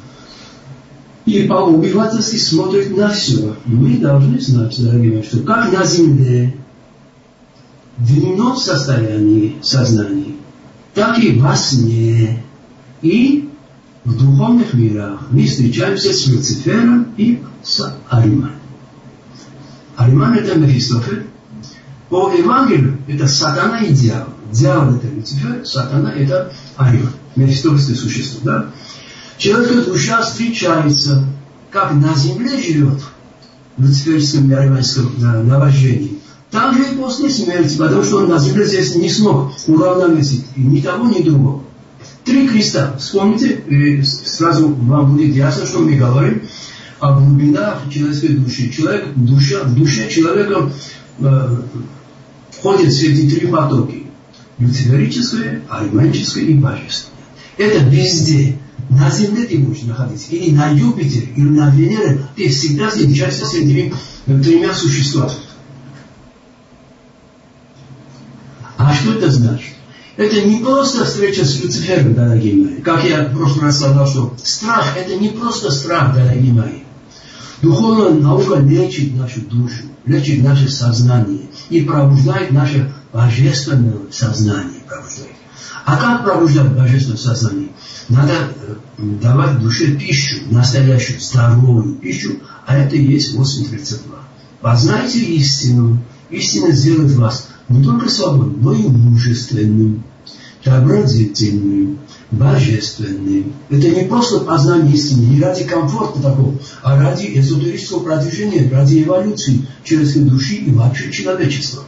и по-убивательски смотрит на все. Мы должны знать, дорогие мои, что как на земле, в дневном состоянии сознания, так и во сне, и в духовных мирах мы встречаемся с Люцифером и с Ариманом. Ариман это Мефистофель. По Евангелию это сатана и дьявол. Дьявол это Люцифер, сатана это Ариман. Мефистофельское существо. Да? Человеческая душа встречается, как на земле живет в люциферском и ариманском наваждении. Так же и после смерти, потому что он на земле здесь не смог уравновесить ни того, ни другого. 3 креста. Вспомните, и сразу вам будет ясно, что мы говорим о глубинах человеческой души. В душе человека входят все эти 3 потоки. Люциферическое, ариманическое и божественное. Это везде. На Земле ты будешь находиться. Или на Юпитере, или на Венере. Ты всегда встречаешься с этими 3 существами. А что это значит? Это не просто встреча с Люцифером, дорогие мои. Как я в прошлый раз сказал, что страх – это не просто страх, дорогие мои. Духовная наука лечит нашу душу, лечит наше сознание и пробуждает наше божественное сознание. А как пробуждать божественное сознание? Надо давать душе пищу, настоящую, здоровую пищу, а это и есть 8:32. Познайте истину. Истина сделает вас не только свободным, но и мужественным, добродетельным, божественным. Это не просто познание истины, не ради комфорта такого, а ради эзотерического продвижения, ради эволюции человеческой души и вообще человечества.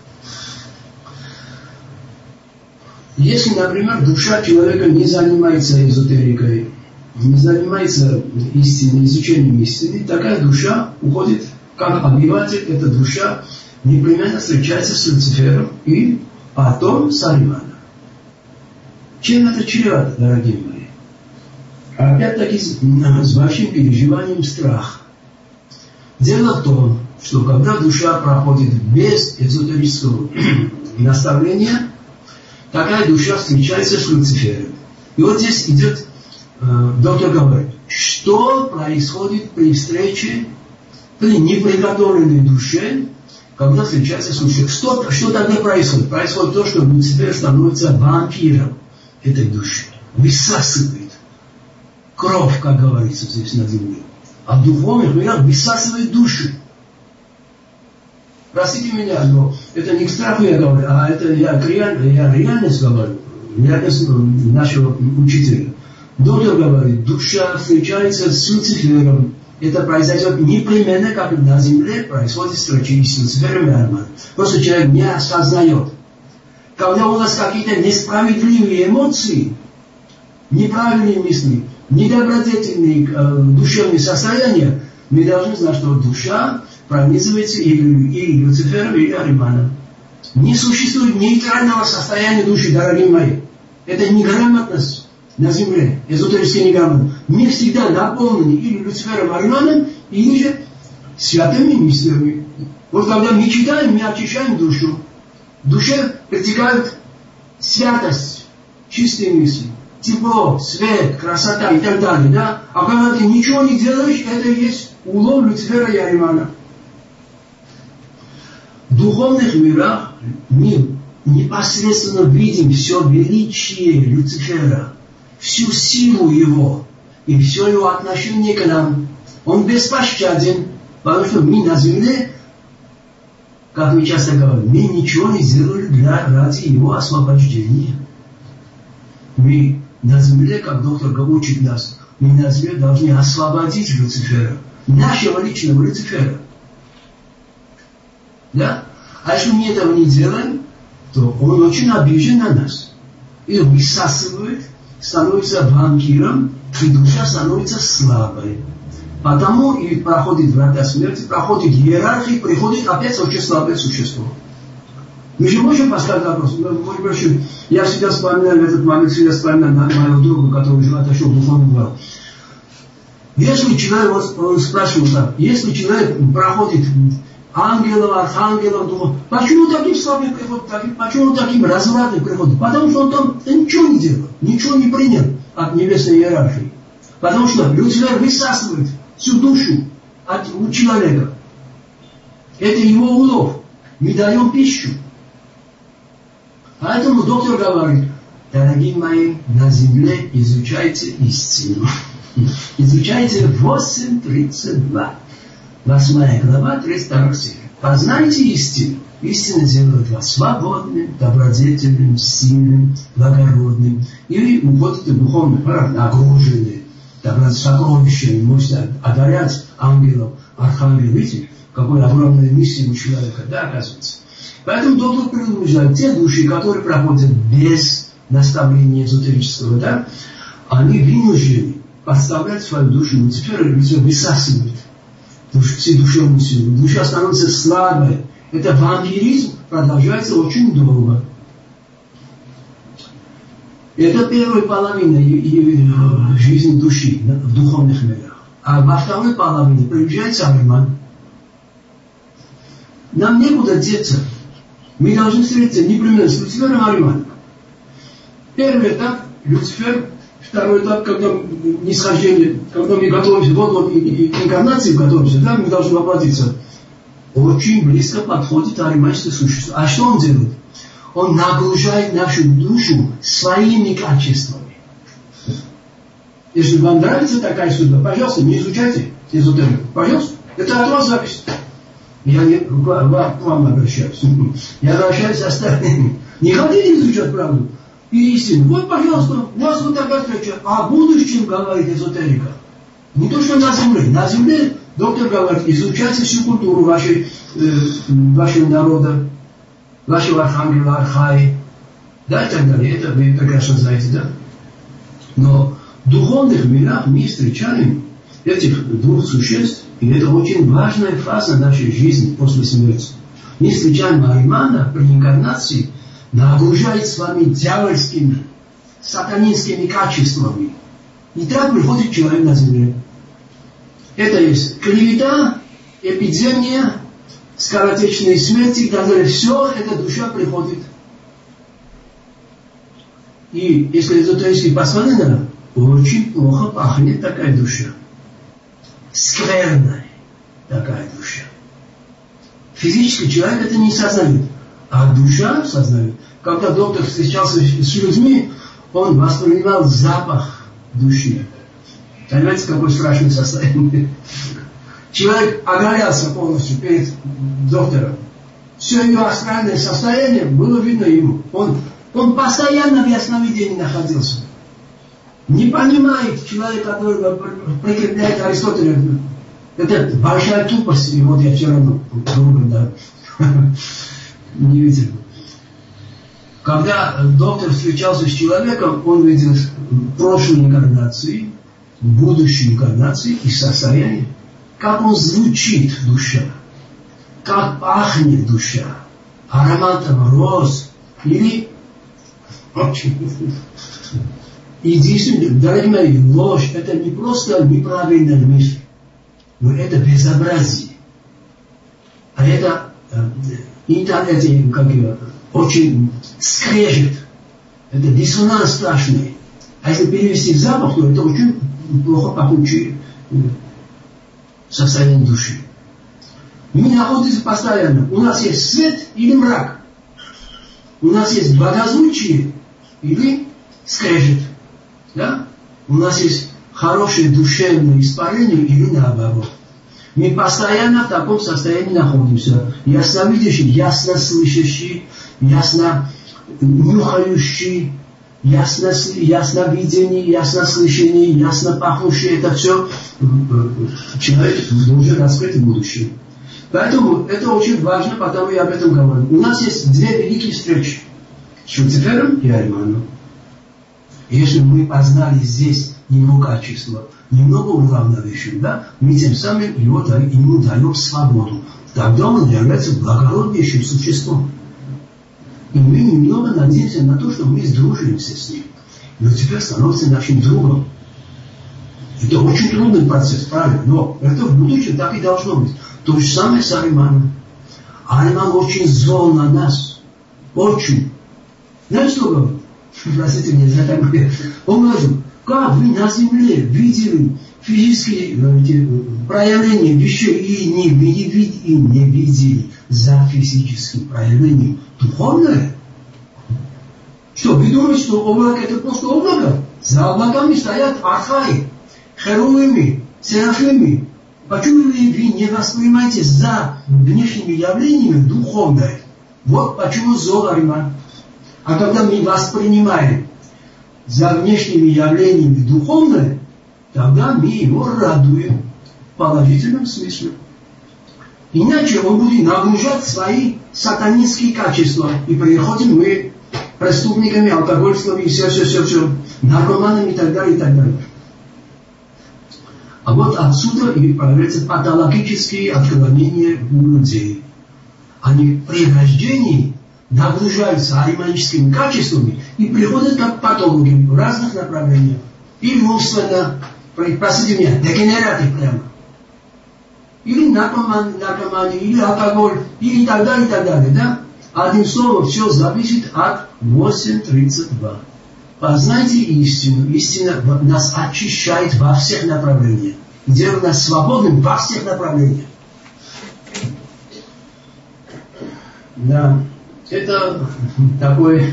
Если, например, душа человека не занимается эзотерикой, не занимается истиной, изучением истины, такая душа уходит, как обыватель, эта душа непременно встречается с Люцифером и потом с Ариманом. Чем это чревато, дорогие мои? Опять-таки с большим переживанием страха. Дело в том, что когда душа проходит без эзотерического наставления, такая душа встречается с Люцифером. И вот здесь идет, доктор говорит, что происходит при встрече, при неприготовленной душе, когда встречается с Люцифером. Что тогда происходит? Происходит то, что Люцифер становится вампиром этой души. Высасывает кровь, как говорится здесь на земле. А в духовных мирах высасывает души. Простите меня, но это не к страху я говорю, а это я реальность говорю. Реальность нашего учителя. Доктор говорит, душа встречается с Люцифером. Это произойдет непременно, как на земле происходит встреча с Люцифером и Ариманом. Просто человек не осознает. Когда у нас какие-то несправедливые эмоции, неправильные мысли, недобродетельные душевные состояния, мы должны знать, что душа пронизывается или Люцифером, или Ариманом. Не существует нейтрального состояния души, дорогие мои. Это неграмотность на земле, эзотерическая неграмотность. Мы всегда наполнены или Люцифером, Ариманом, или же святыми мыслями. Вот когда мы читаем, мы очищаем душу. В душе притекают святость, чистые мысли, тепло, свет, красота и так далее. Да? А когда ты ничего не делаешь, это и есть улов Люцифера и Аримана. В духовных мирах мы непосредственно видим все величие Люцифера, всю силу его и все его отношение к нам. Он беспощаден, потому что мы на земле, как мы часто говорим, мы ничего не сделали ради его освобождения. Мы на земле, как доктор учит нас, мы на земле должны освободить Люцифера, нашего личного Люцифера. Да? А если мы этого не делаем, то он очень обижен на нас. И высасывает, становится вампиром, и душа становится слабой. Потому и проходит врата смерти, проходит иерархия, приходит опять очень слабое существо. Мы же можем поставить вопрос. Я всегда вспоминаю, в этот момент всегда вспоминаю моего друга, который уже отошел в духовный мир. Если человек, вот спрашиваю так, если человек проходит ангелов, архангелов, духов, почему таким слабым приходит, почему таким развратным приходит? Потому что он там ничего не делал, ничего не принял от небесной иерархии. Потому что Люцифер высасывает всю душу у человека. Это его улов. Мы даем пищу. Поэтому доктор говорит, дорогие мои, на земле изучайте истину. Изучайте 8:32. 8 глава, 32 стих. Познайте истину. Истина сделает вас свободным, добродетельным, сильным, благородным. Или вот это духовный прав, нагруженный, сокровищами, можете одарять ангелов, архангелов. Видите, какой огромная миссия у человека, да, оказывается. Поэтому доктор предупреждает, те души, которые проходят без наставления эзотерического, да, они вынуждены подставлять свою душу Люциферу, и все высасывают все душевные силы. Душа становится слабой. Это вампиризм продолжается очень долго. Это первая половина жизни души в духовных мирах. А во второй половине приезжает Ариман. Нам некуда деться. Мы должны встретиться непременно с Люцифером и Ариманом. Первый этап – Люцифер. Второй этап, когда нисхождение, когда мы готовимся, вот инкарнации готовимся, да, мы должны воплотиться. Очень близко подходит ариманское существо. А что он делает? Он нагружает нашу душу своими качествами. Если вам нравится такая судьба, пожалуйста, не изучайте эзотерику. Пожалуйста. Это от вас запись. Я не к вам обращаюсь. Я обращаюсь с остальными. Не хотите изучать правду и истину? Вот, пожалуйста, у вас вот такая встреча. О будущем говорит эзотерика. Не то, что на земле. На земле доктор говорит, изучайте всю культуру вашего народа, вашего архангела, архаи, да, и так далее. Это вы прекрасно знаете, да? Но в духовных мирах мы встречаем этих двух существ, и это очень важная фаза нашей жизни после смерти. Мы встречаем Аримана при инкарнации, нагружает своими дьявольскими, сатанинскими качествами. И так приходит человек на земле. Это есть клевета, эпидемия, скоротечные смерти и так далее. Все это душа приходит. И если эзотерически посмотреть, очень плохо пахнет такая душа. Скверная такая душа. Физически человек это не сознает, а душа сознает. Когда доктор встречался с людьми, он воспринимал запах души. Понимаете, какое страшное состояние? Человек оголялся полностью перед доктором. Все ее астральное состояние было видно ему. Он постоянно в ясновидении находился. Не понимает человек, который прикрепляет Аристотеля. Это большая тупость. И вот я вчера грубо, не видел. Когда доктор встречался с человеком, он видел прошлые инкарнации, будущей инкарнации и состояние. Как он звучит, душа. Как пахнет душа. Ароматом роз. Или... И действительно, дорогие мои, ложь – это не просто неправильная мысль, но это безобразие. А это очень скрежет. Это диссонанс страшный. А если перевести в запах, то это очень плохо пахучее состояние души. Мы находимся постоянно. У нас есть свет или мрак. У нас есть благозвучие или скрежет. Да? У нас есть хорошее душевное испарение или наоборот. Мы постоянно в таком состоянии находимся. Ясновидящий, ясно слышащий, ясно нюхающий, ясновидение, яснослышание, ясно пахнущее. Это все человек должен раскрыть в будущем. Поэтому это очень важно, потому я об этом говорю. У нас есть две великие встречи с Люцифером и Ариманом. Если мы познали здесь его качество, немного уравновешиваем, да, мы тем самым ему даем свободу. Тогда он является благороднейшим существом. И мы немного надеемся на то, что мы сдружимся с ним. Люцифер становится нашим другом. Это очень трудный процесс, правильно? Но это в будущем так и должно быть. То же самое с Ариманом. Ариман очень зол на нас. Очень. Знаете, что говорит? Простите меня за так. Он говорит, как вы на земле видели физические проявления вещей и не видели за физическим проявлением духовное? Что, вы думаете, что облако это просто облако? За облаками стоят архаи, херувимы, серафимы, Почему вы не воспринимаете за внешними явлениями духовное? Вот почему зол Ариман. А когда мы воспринимаем за внешними явлениями духовное, тогда мы его радуем в положительном смысле. Иначе он будет нагружать свои сатанинские качества. И приходим мы преступниками, алкоголиками, все, наркоманами и так далее, и так далее. А вот отсюда и появляются патологические отклонения у людей. Они при рождении нагружаются ариманическими качествами и приходят как патологи в разных направлениях. Или умственно, простите меня, дегенераты прямо. Или наркомания, или алкоголь, или так далее, да? Одним словом, все зависит от 8.32. Познайте истину. Истина нас очищает во всех направлениях. Делает нас свободным во всех направлениях. Да, это такой...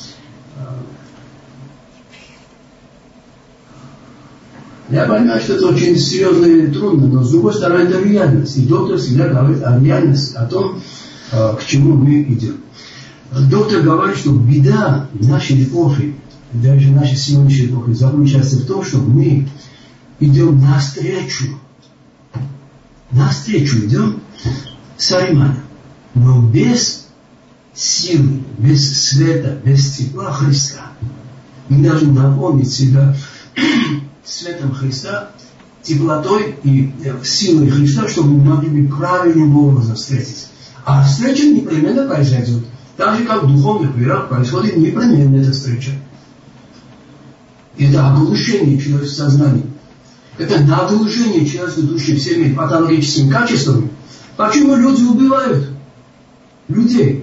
Я понимаю, что это очень серьезно и трудно, но с другой стороны это реальность. И доктор всегда говорит о реальности, о том, к чему мы идем. Доктор говорит, что беда нашей эпохи, даже нашей сегодняшней эпохи, заключается в том, что мы идем навстречу идем с Ариманом, но без силы, без света, без тепла Христа. Мы должны напомнить себя светом Христа, теплотой и силой Христа, чтобы мы могли правильным образом встретиться. А встреча непременно произойдет. Так же, как в духовных мирах происходит непременно эта встреча. Это оглушение человеческого сознания. Это нагружение человеческой души всеми патологическими качествами. Почему люди убивают людей?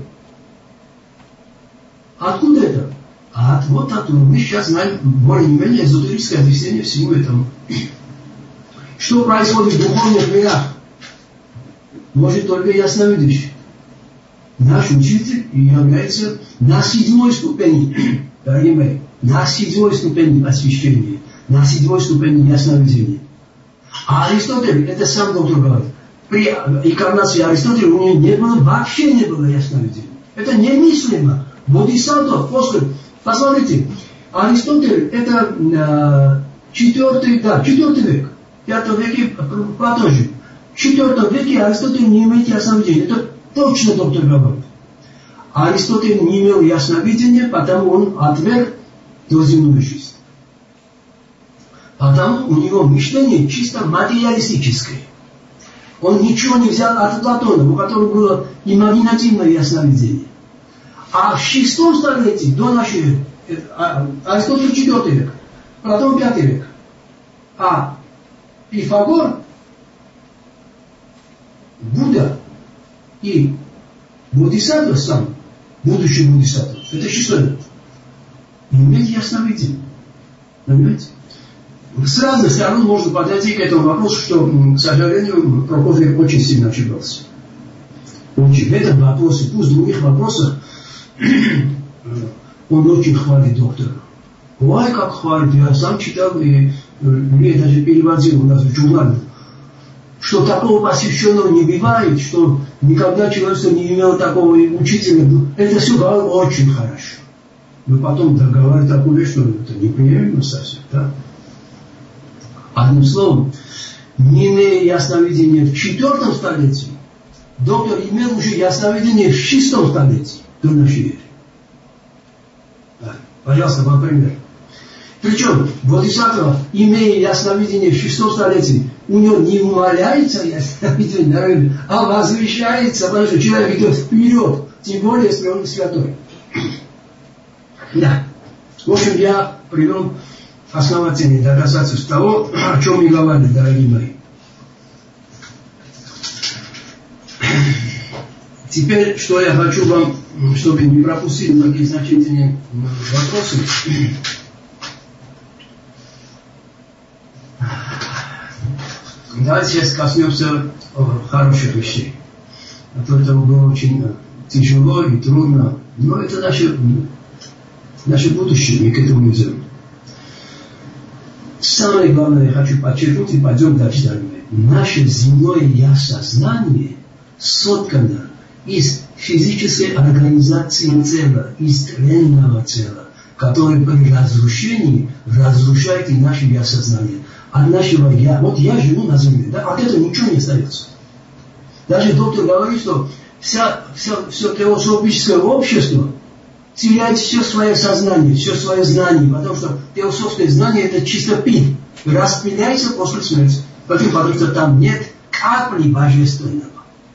Откуда это? Вот оттуда. Мы сейчас знаем более-менее эзотерическое объяснение всему этому. Что происходит в духовных мирах? Может только ясновидящий. Наш учитель является на 7-й ступени, дорогие мои, на 7-й ступени освящения, на 7-й ступени ясновидения. А Аристотель, это сам доктор говорит, при инкарнации Аристотеля у него вообще не было ясновидения. Это немыслимо. Бодхисаттва после... Посмотрите, Аристотель это 4 век, 5 веке Платон жил. В 4 веке Аристотель не имеет ясновидения. Это точно доктор говорит. Аристотель не имел ясновидения, потому он отверг доземную жизнь. Потому у него мышление чисто материалистическое. Он ничего не взял от Платона, у которого было имагинативное ясновидение. А в 6 столетии до нашей эры Аристотель 4 век, Платон 5 век, а Пифагор, Будда и Бодхисаттва сам, будущий Бодхисаттва, это 6 век, имеет ясновидение. Понимаете? С разных сторон можно подойти к этому вопросу, что, к сожалению, Прокофьев очень сильно ошибался. Очень. В этом вопросе, пусть в других вопросах, он очень хвалит доктора. Ой, как хвалит. Я сам читал, и мне даже переводил у нас в журнале, что такого посвященного не бывает, что никогда человечество не имело такого учителя. Это все говорит очень хорошо. Но потом говорит такую вещь, что это неприемлемо совсем. Да? Одним словом, не имея ясновидения в 4 столетии, доктор имел уже ясновидение в 6 столетии до нашей эры. Пожалуйста, вам пример. Причем Бодхисаттва, имея ясновидение в 6 столетии, у него не умаляется ясновидение, а возвещается, потому что человек идет вперед, тем более, если он святой. Да. В общем, я привел основательные доказательства того, о чем мы говорили, дорогие мои. Теперь, что я хочу вам, чтобы не пропустить такие значительные вопросы. Давайте сейчас коснемся хороших вещей. А то это было очень тяжело и трудно. Но это наше будущее, мы к этому идем. Самое главное я хочу подчеркнуть, и пойдем дальше. наше земное я-сознание соткано из физической организации тела, из тленного тела, который при разрушении разрушает и наше я-сознание. От нашего я, вот я живу на земле, да, от этого ничего не остается. Даже доктор говорит, что все теософическое общество теряет все свое сознание, все свое знание, потому что теософское знание это чисто пыль, распыляется после смерти. Почему? Потому что там нет капли божественного.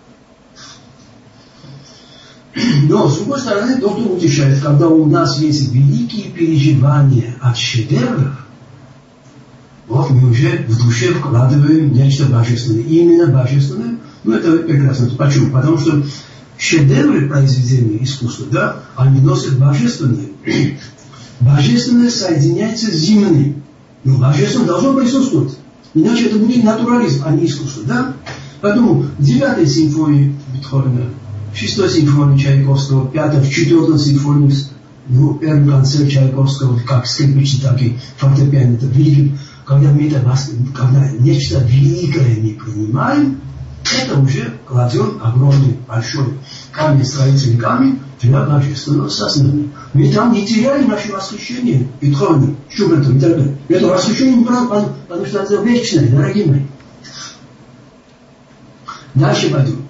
Но, с другой стороны, доктор утешает, когда у нас есть великие переживания от шедевров, вот мы уже в душе вкладываем нечто божественное. Именно божественное, ну это прекрасно. Почему? Потому что шедевры произведения искусства, да, они носят божественное. Божественное соединяется с земным. Но божественное должно присутствовать. Иначе это будет натурализм, а не искусство, да? Поэтому 9-й симфонии Бетховена, 6-й симфонии Чайковского, 5-й, 4-й симфонии, ну, первый концерт Чайковского, как скрипичный, так и фортепиано, это великий. Когда мы это, когда нечто великое не принимаем, это уже кладем огромный, большой камень, строительный камень для божественного сознания. Мы там не теряли наше восхищение Бетховеном, Шубертом и так далее. Это восхищение не правда, потому что это вечное, дорогие мои. Дальше пойдем.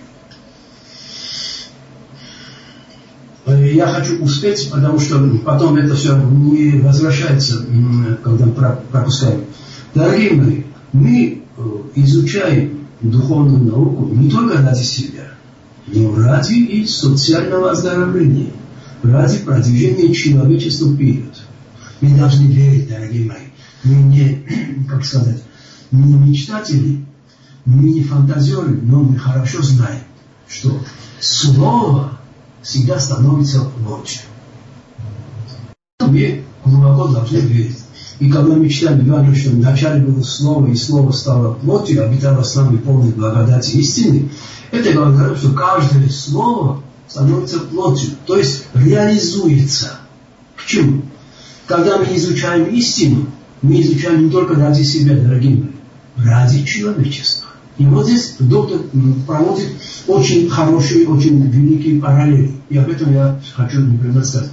Я хочу успеть, потому что потом это все не возвращается, когда пропускаем. Дорогие мои, мы изучаем духовную науку не только ради себя, но ради и социального оздоровления, ради продвижения человечества вперед. Мы должны верить, дорогие мои. Мы не, как сказать, мы не мечтатели, мы не фантазеры, но мы хорошо знаем, что слово всегда становится плотью. Мы глубоко должны верить. И когда мы читаем Евангелие, что вначале было Слово, и Слово стало плотью, обитало с нами полной благодати и истины, это говорит, что каждое слово становится плотью, то есть реализуется. К чему? Когда мы изучаем истину, мы изучаем не только ради себя, дорогие мои, ради человечества. И вот здесь доктор проводит очень хорошие, очень великие параллели. И об этом я хочу непременно сказать.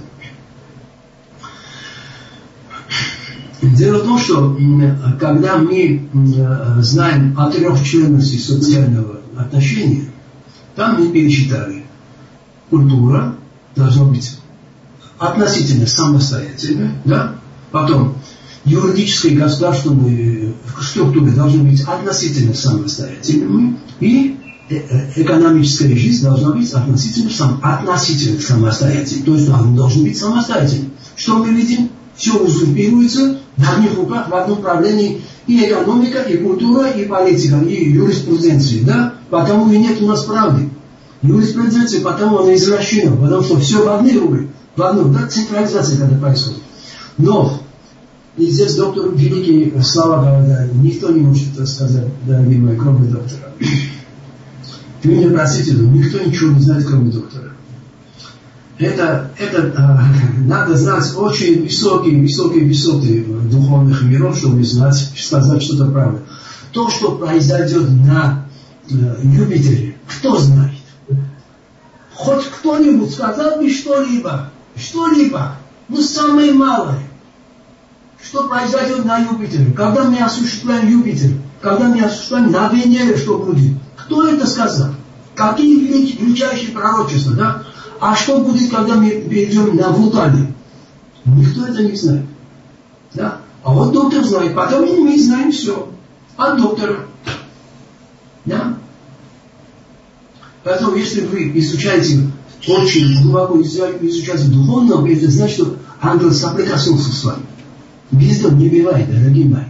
Дело в том, что когда мы знаем о трехчленности социального отношения, там мы пересчитали. Культура должна быть относительно самостоятельной, да? Потом юридические и государственные структуры должны быть относительно самостоятельными, и экономическая жизнь должна быть относительно самостоятельной. То есть они должны быть самостоятельными. Что мы видим? Все узурпируется в одних руках, в одном правлении и экономика, и культура, и политика, и юриспруденция. Да? Потому и нет у нас правды. Юриспруденция, потому она извращена, потому что все в одни руки, в одном, да, централизация когда происходит. Но и здесь доктор великий слова говорит, никто не может это сказать, дорогие мои, кроме доктора. Вы меня простите, но никто ничего не знает, кроме доктора. Это надо знать очень высокие духовных миров, чтобы сказать что-то правда. То, что произойдет на Юпитере, кто знает? Хоть кто-нибудь сказал бы что-либо, ну самое малое. Что произойдет на Юпитере? Когда мы осуществляем Юпитер, когда мы осуществляем на Венере, что будет? Кто это сказал? Какие величайшие пророчества, да? А что будет, когда мы перейдем на Вулканы? Никто это не знает. Да? А вот доктор знает, потому мы знаем все. От доктора. Да? Поэтому, если вы изучаете, очень глубоко изучаете духовно, это значит, что ангел соприкоснулся с вами. Без этого не бывает, дорогие мои.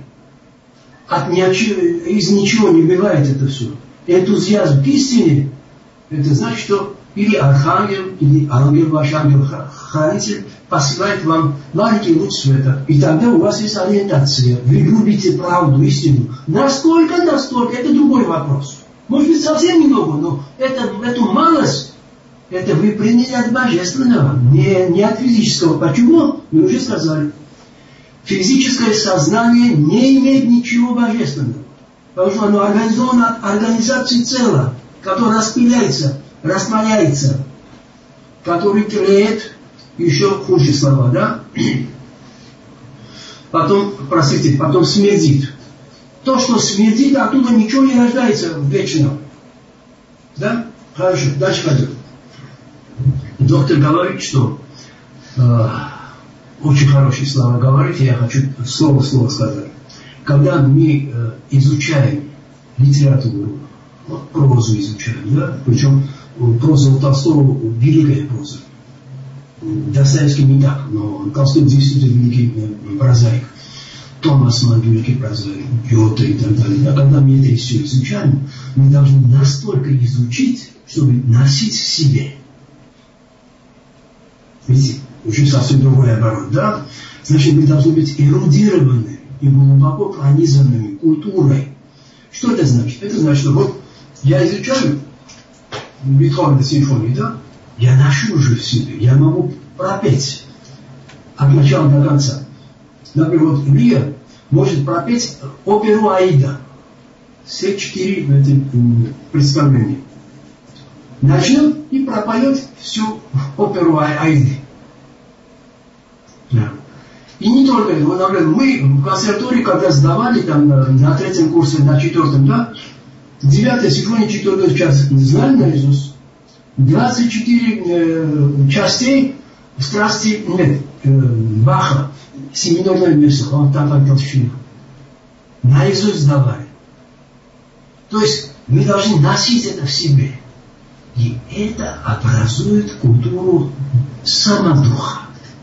Из ничего не бывает это все. Энтузиазм к истине, это значит, что или архангел, или ангел, ваш ангел-хранитель посылает вам маленький луч света. И тогда у вас есть ориентация. Вы любите правду, истину. Насколько, это другой вопрос. Может быть, совсем немного, но эту малость, это вы приняли от божественного, не от физического. Почему? Мы уже сказали. Физическое сознание не имеет ничего божественного. Потому что оно организовано от организации цела, которое распыляется, растворяется, который тлеет, еще хуже слова, да? Потом, простите, потом смердит. То, что смердит, оттуда ничего не рождается вечно. Да? Хорошо, дальше пойдем. Доктор говорит, что очень хорошие слова говорит, я хочу слово в слово сказать. Когда мы изучаем литературу, вот прозу изучаем, да? Причем проза у Толстого великая проза. Достоевский не так, но Толстой действительно великий прозаик. Томас Ман великий прозаик, Гёте и так далее. А когда мы это все изучаем, мы должны настолько изучить, чтобы носить в себе. Видите, очень совсем другой оборот, да? Значит, мы должны быть эрудированы и глубоко пронизанными культурой. Что это значит? Это значит, что вот я изучаю Бетховена симфонию, да? Я ношу уже в себе, я могу пропеть от начала до конца. Например, вот Лия может пропеть оперу Аида. Все 4 представления. Начнет и пропоет всю оперу Аиды. Да. И не только это. Вот, например, мы в консерватории, когда сдавали там на 3-м курсе, на 4-м, да, 9-я симфония, 4-й час знали наизусть. 24 частей страсти Баха, семинорное место, он там толщину. Наизусть сдавали. То есть мы должны носить это в себе. И это образует культуру самодуха.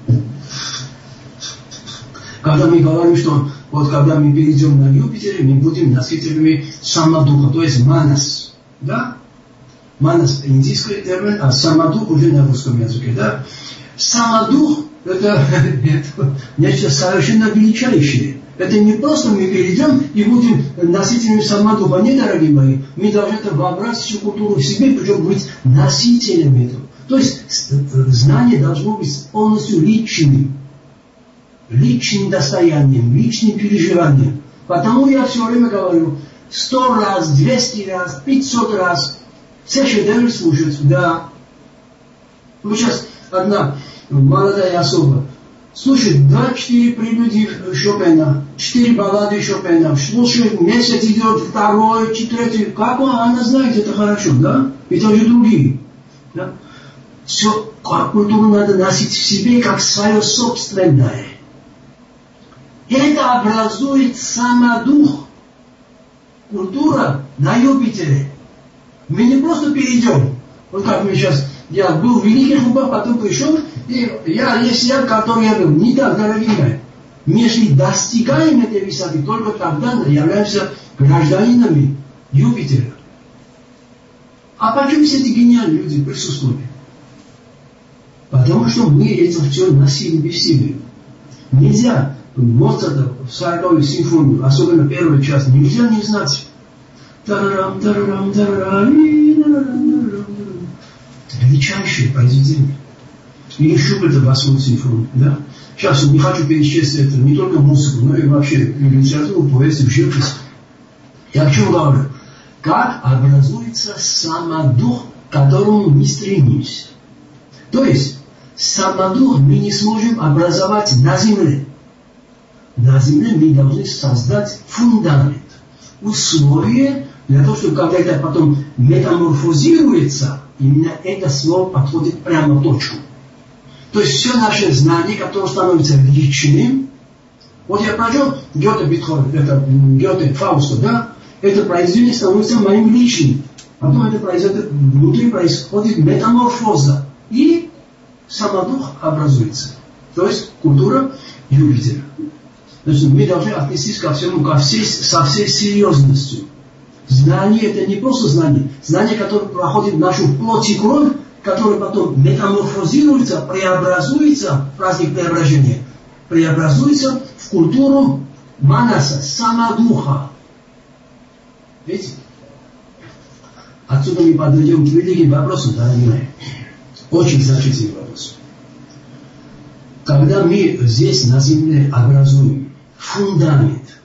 Когда мы говорим, что вот когда мы перейдем на Юпитер, мы будем носителями самодуха, то есть манас. Да? Манас индийский термин, а самодух уже на русском языке. Да? Самодух это нечто совершенно величайшее. Это не просто мы перейдем и будем носителями самодуха. Нет, дорогие мои, мы должны это вобрать всю культуру в себе, причем быть носителями этого. То есть знание должно быть полностью личным. Личным достоянием, личным переживанием. Потому я все время говорю, 100 раз, 200 раз, 500 раз, все шедевры слушают, да. Вот сейчас одна молодая особа слушает 2-4 прелюдии Шопена, 4 баллады Шопена, слушает, месяц идет, 2-й, 3-й, как она знает это хорошо, да? И тоже другие. Да? Все, культуру надо носить в себе, как свое собственное. Это образует самодух. Культура на Юпитере. Мы не просто перейдем. Вот как мы сейчас, я был в великих умах, потом пришел, и есть я, который я был. Не так, дорогие мои. Мы если достигаем этой высоты, только тогда являемся гражданинами Юпитера. А почему все эти гениальные люди присутствуют? Потому что мы это все носили в себе. Нельзя Моцарта в 40-ю симфонию, особенно первую часть, нельзя не знать. Это величайшее произведение. Или Шуберта в 8-ю симфонию. Да? Сейчас не хочу перечислять не только музыку, но и вообще литературу, поэзию, живопись. Я к чему говорю? Как образуется самодух, к которому мы стремимся. То есть, самодух мы не сможем образовать на земле. На земле мы должны создать фундамент, условия для того, чтобы когда это потом метаморфозируется, именно это слово подходит прямо в точку. То есть все наше знание, которое становится личным, вот я прочел Гёте Бетховен, это Гёте Фауста, да, это произведение становится моим личным. Потом это произойдет, внутри происходит метаморфоза, и самодух образуется. То есть культура Юпитера. Значит, мы должны отнестись ко всему со всей серьезностью. Знание это не просто знание. Знание, которое проходит в нашу плоть и кровь, которое потом метаморфозируется, преобразуется, праздник преображения, преобразуется в культуру манаса, самодуха. Видите? Отсюда мы подойдем к великим вопросам, дорогие мои. Очень значительный вопрос. Когда мы здесь на земле образуем фундамент,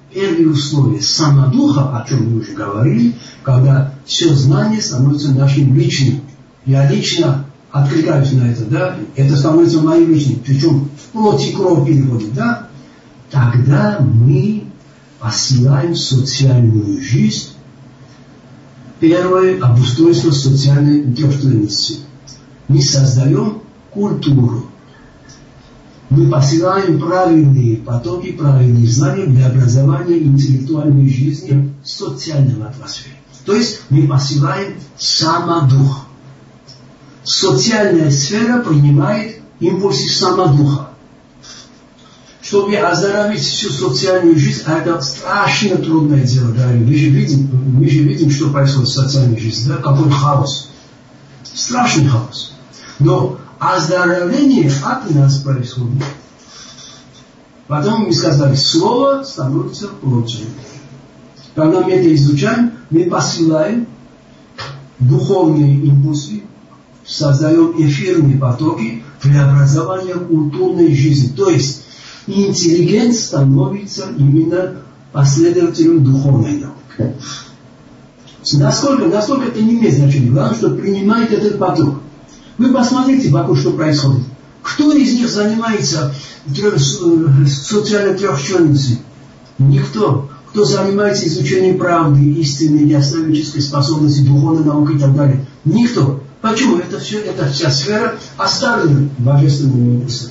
первые условия самодуха, о чем мы уже говорили, когда все знание становится нашим личным. Я лично откликаюсь на это, да, это становится моим личным, причем в плоть и кровь переходит, да, тогда мы посылаем социальную жизнь. Первое – обустройство социальной трехсторонности. Мы создаем культуру. Мы посылаем правильные потоки, правильные знания для образования интеллектуальной жизни в социальной атмосфере. То есть мы посылаем самодух. Социальная сфера принимает импульсы самодуха. Чтобы оздоровить всю социальную жизнь, а это страшно трудное дело. Да? Мы же видим, что происходит в социальной жизни, да? Какой хаос. Страшный хаос. Но оздоровление от нас происходит. Потом мы сказали, слово становится плотью. Когда мы это изучаем, мы посылаем духовные импульсы, создаем эфирные потоки для образования культурной жизни. То есть интеллигент становится именно последователем духовной науки. Насколько это не имеет значения. Главное, что принимает этот поток. Вы посмотрите вокруг, что происходит. Кто из них занимается социальной трехчленностью? Никто. Кто занимается изучением правды, истины, ясновидческой способности, духовной науки и так далее? Никто. Почему? Это вся сфера оставлена божественными импульсами.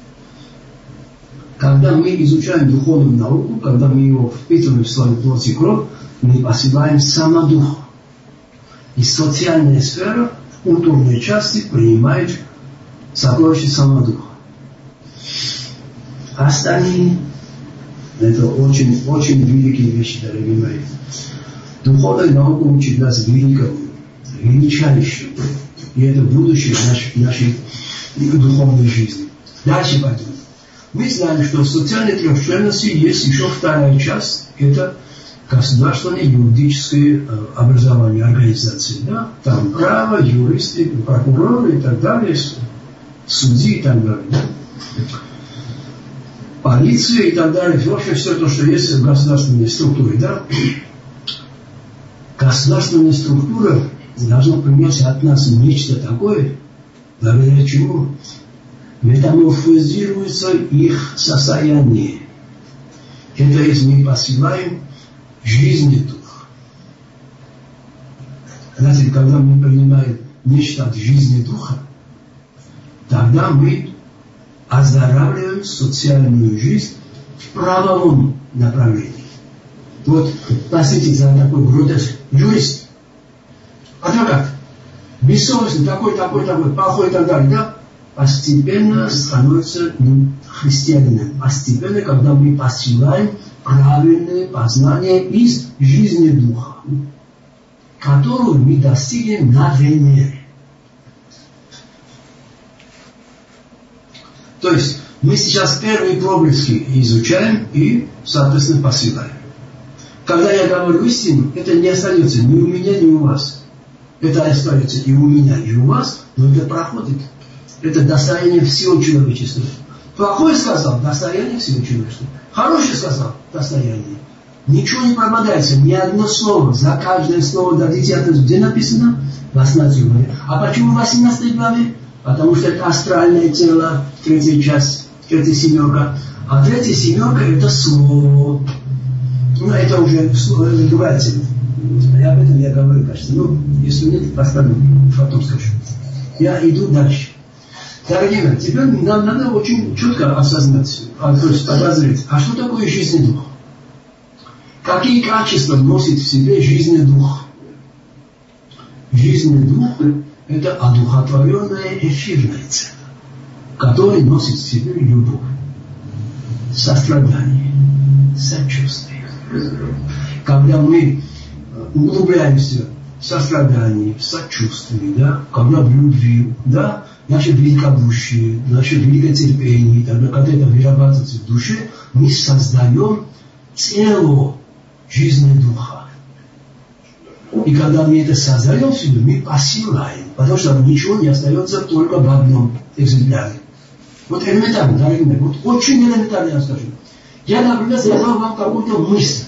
Когда мы изучаем духовную науку, когда мы его впитываем в свою плоть и кровь, мы посылаем самодух. И социальная сфера в культурной части принимает сокровище самодуха. Остальные – это очень, очень великие вещи, дорогие мои. Духовная наука учит нас великому, величайшему. И это будущее нашей духовной жизни. Дальше пойдем. Мы знаем, что в социальной трехчленности есть еще вторая часть. Это государственное юридическое образование организации. Да? Там право, юристы, прокуроры и так далее, судьи и так далее. Да? Полиция и так далее. В общем, все то, что есть в государственной структуре. Да? Государственная структура должна принять от нас нечто такое, благодаря чему метаморфозируется их состояние. Это если мы посылаем жизненный дух. Знаете, когда мы принимаем нечто от жизни духа, тогда мы оздоравливаем социальную жизнь в правовом направлении. Вот, простите за такой гротеск, юрист, адвокат, бессовестный, такой, плохой и так далее, да? Постепенно становится христианином. Постепенно, когда мы посылаем правильные познания из жизни духа, которую мы достигнем на Венере. То есть мы сейчас первые проблески изучаем и, соответственно, посылаем. Когда я говорю истину, это не остается ни у меня, ни у вас. Это остается и у меня, и у вас, но это проходит. Это достояние всего человечества. Плохое сказал, достояние всего человечества. Хорошее сказал, достояние. Ничего не промогается, ни одно слово. За каждое слово дадите ответ. Где написано? В 18 главе. А почему в 18 главе? Потому что это астральное тело, третья часть, третья семерка. А третья семерка это слово. Ну, это уже другая тема. Об этом я говорю, кажется. Ну, если нет, поставим, потом скажу. Я иду дальше. Дорогие мои, теперь нам надо очень четко осознать, то есть обозреть, а что такое жизненный дух? Какие качества носит в себе жизненный дух? Жизненный дух – это одухотворенное эфирное тело, которое носит в себе любовь, сострадание, сочувствие. Когда мы углубляемся в сострадании, в сочувствии, да, когда в любви, да, наше великодушие, наше великотерпение, тогда, когда это вырабатывается в душе, мы создаем тело жизни духа. И когда мы это создаем в себе, мы посылаем, потому что ничего не остается только в одном экземпляре. Вот элементарно, дорогие мои, вот очень элементарно я скажу. Я, например, сказал вам какую-то мысль.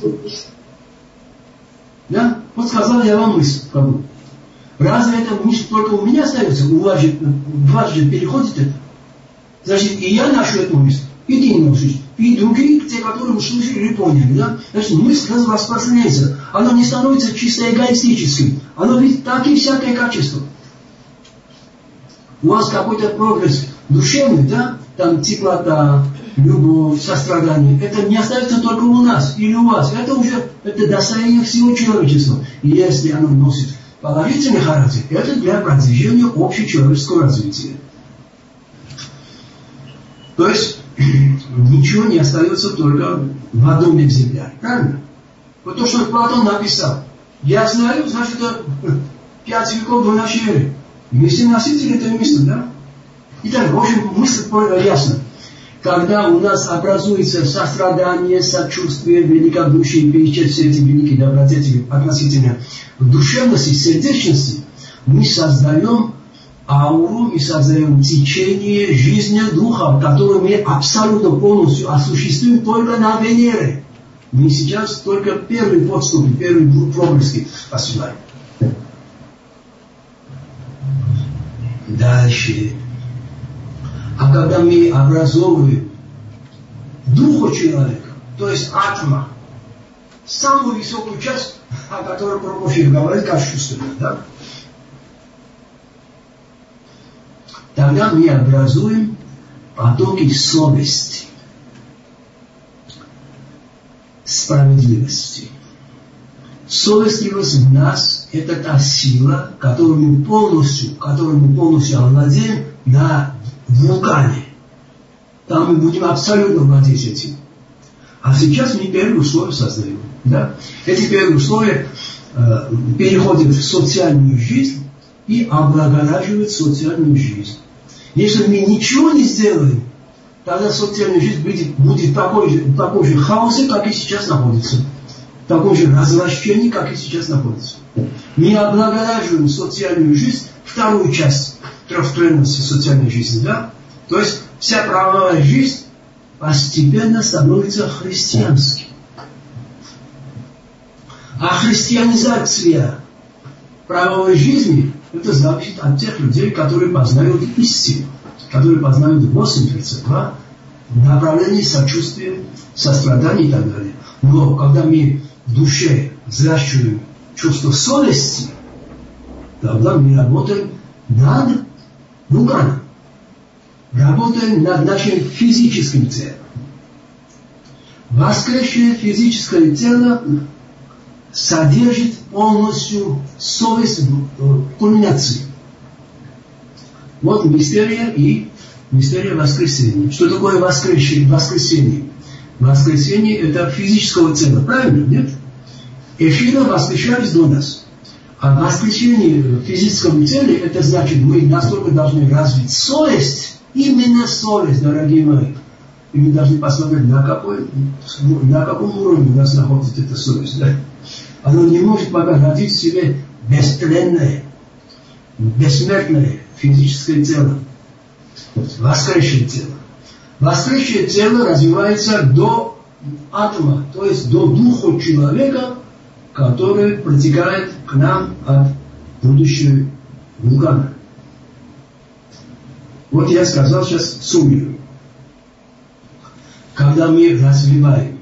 Да? Вот сказал я вам мысль какую-то. Разве эта мысль только у меня остается? У вас же переходит это. Значит, и я ношу эту мысль, и ты носишь, и другие, те, которые услышали и поняли. Да? Значит, мысль распространяется. Она не становится чисто эгоистической. Она видит так и всякое качество. У вас какой-то прогресс душевный, да? Там теплота, любовь, сострадание. Это не остается только у нас или у вас. Это уже достояние всего человечества. И если оно носит положительный характер, это для продвижения общечеловеческого развития. То есть ничего не остается только в одном экземпляре. Правильно? Вот то, что Платон написал. Я знаю, значит, 5 веков до нашей эры. Вместе носители этого места, да? Итак, в общем, мысль ясна. Когда у нас образуется сострадание, сочувствие, великодушие, перечет все эти великие добродетели относительно душевности, сердечности, мы создаем ауру, мы создаем течение жизни духа, которое мы абсолютно полностью осуществим только на Венере. Мы сейчас только первые подступы, первые проблески осуществляем. Дальше. А когда мы образовываем духа человека, то есть атма, самую высокую часть, о которой Прокофьев говорит, как чувственная, да? Тогда мы образуем потоки совести, справедливости. Совестливость в нас – это та сила, которой мы полностью овладеем на вулкане. Там мы будем абсолютно владеть этим. А сейчас мы первые условия создаем. Да? Эти первые условия переходят в социальную жизнь и облагораживают социальную жизнь. Если мы ничего не сделаем, тогда социальная жизнь будет в такой же хаосе, как и сейчас находится. В таком же развращении, как и сейчас находится. Мы облагораживаем социальную жизнь, вторую часть трехстранности социальной жизни, да? То есть вся правовая жизнь постепенно становится христианской. А христианизация правовой жизни, это зависит от тех людей, которые познают истину, которые познают 832, направление сочувствия, сострадания и так далее. Но когда мы в душе взращиваем чувство совести, тогда мы работаем над вулканом, работаем над нашим физическим телом. Воскресшее физическое тело содержит полностью совесть в кульминации. Вот мистерия и мистерия воскресения. Что такое воскресение? Воскресение – это физического тела, правильно? Нет? Эфиры воскрешались до нас. А воскрешение в физическом теле – это значит, мы настолько должны развить совесть, именно совесть, дорогие мои. И мы должны посмотреть, на каком уровне у нас находится эта совесть. Да? Она не может пока родить в себе бестленное, бессмертное физическое тело. Воскресшее тело. Воскресшее тело развивается до атома, то есть до духа человека, который протекает к нам от будущего вулкана. Вот я сказал, сейчас суммирую. Когда мы развиваем,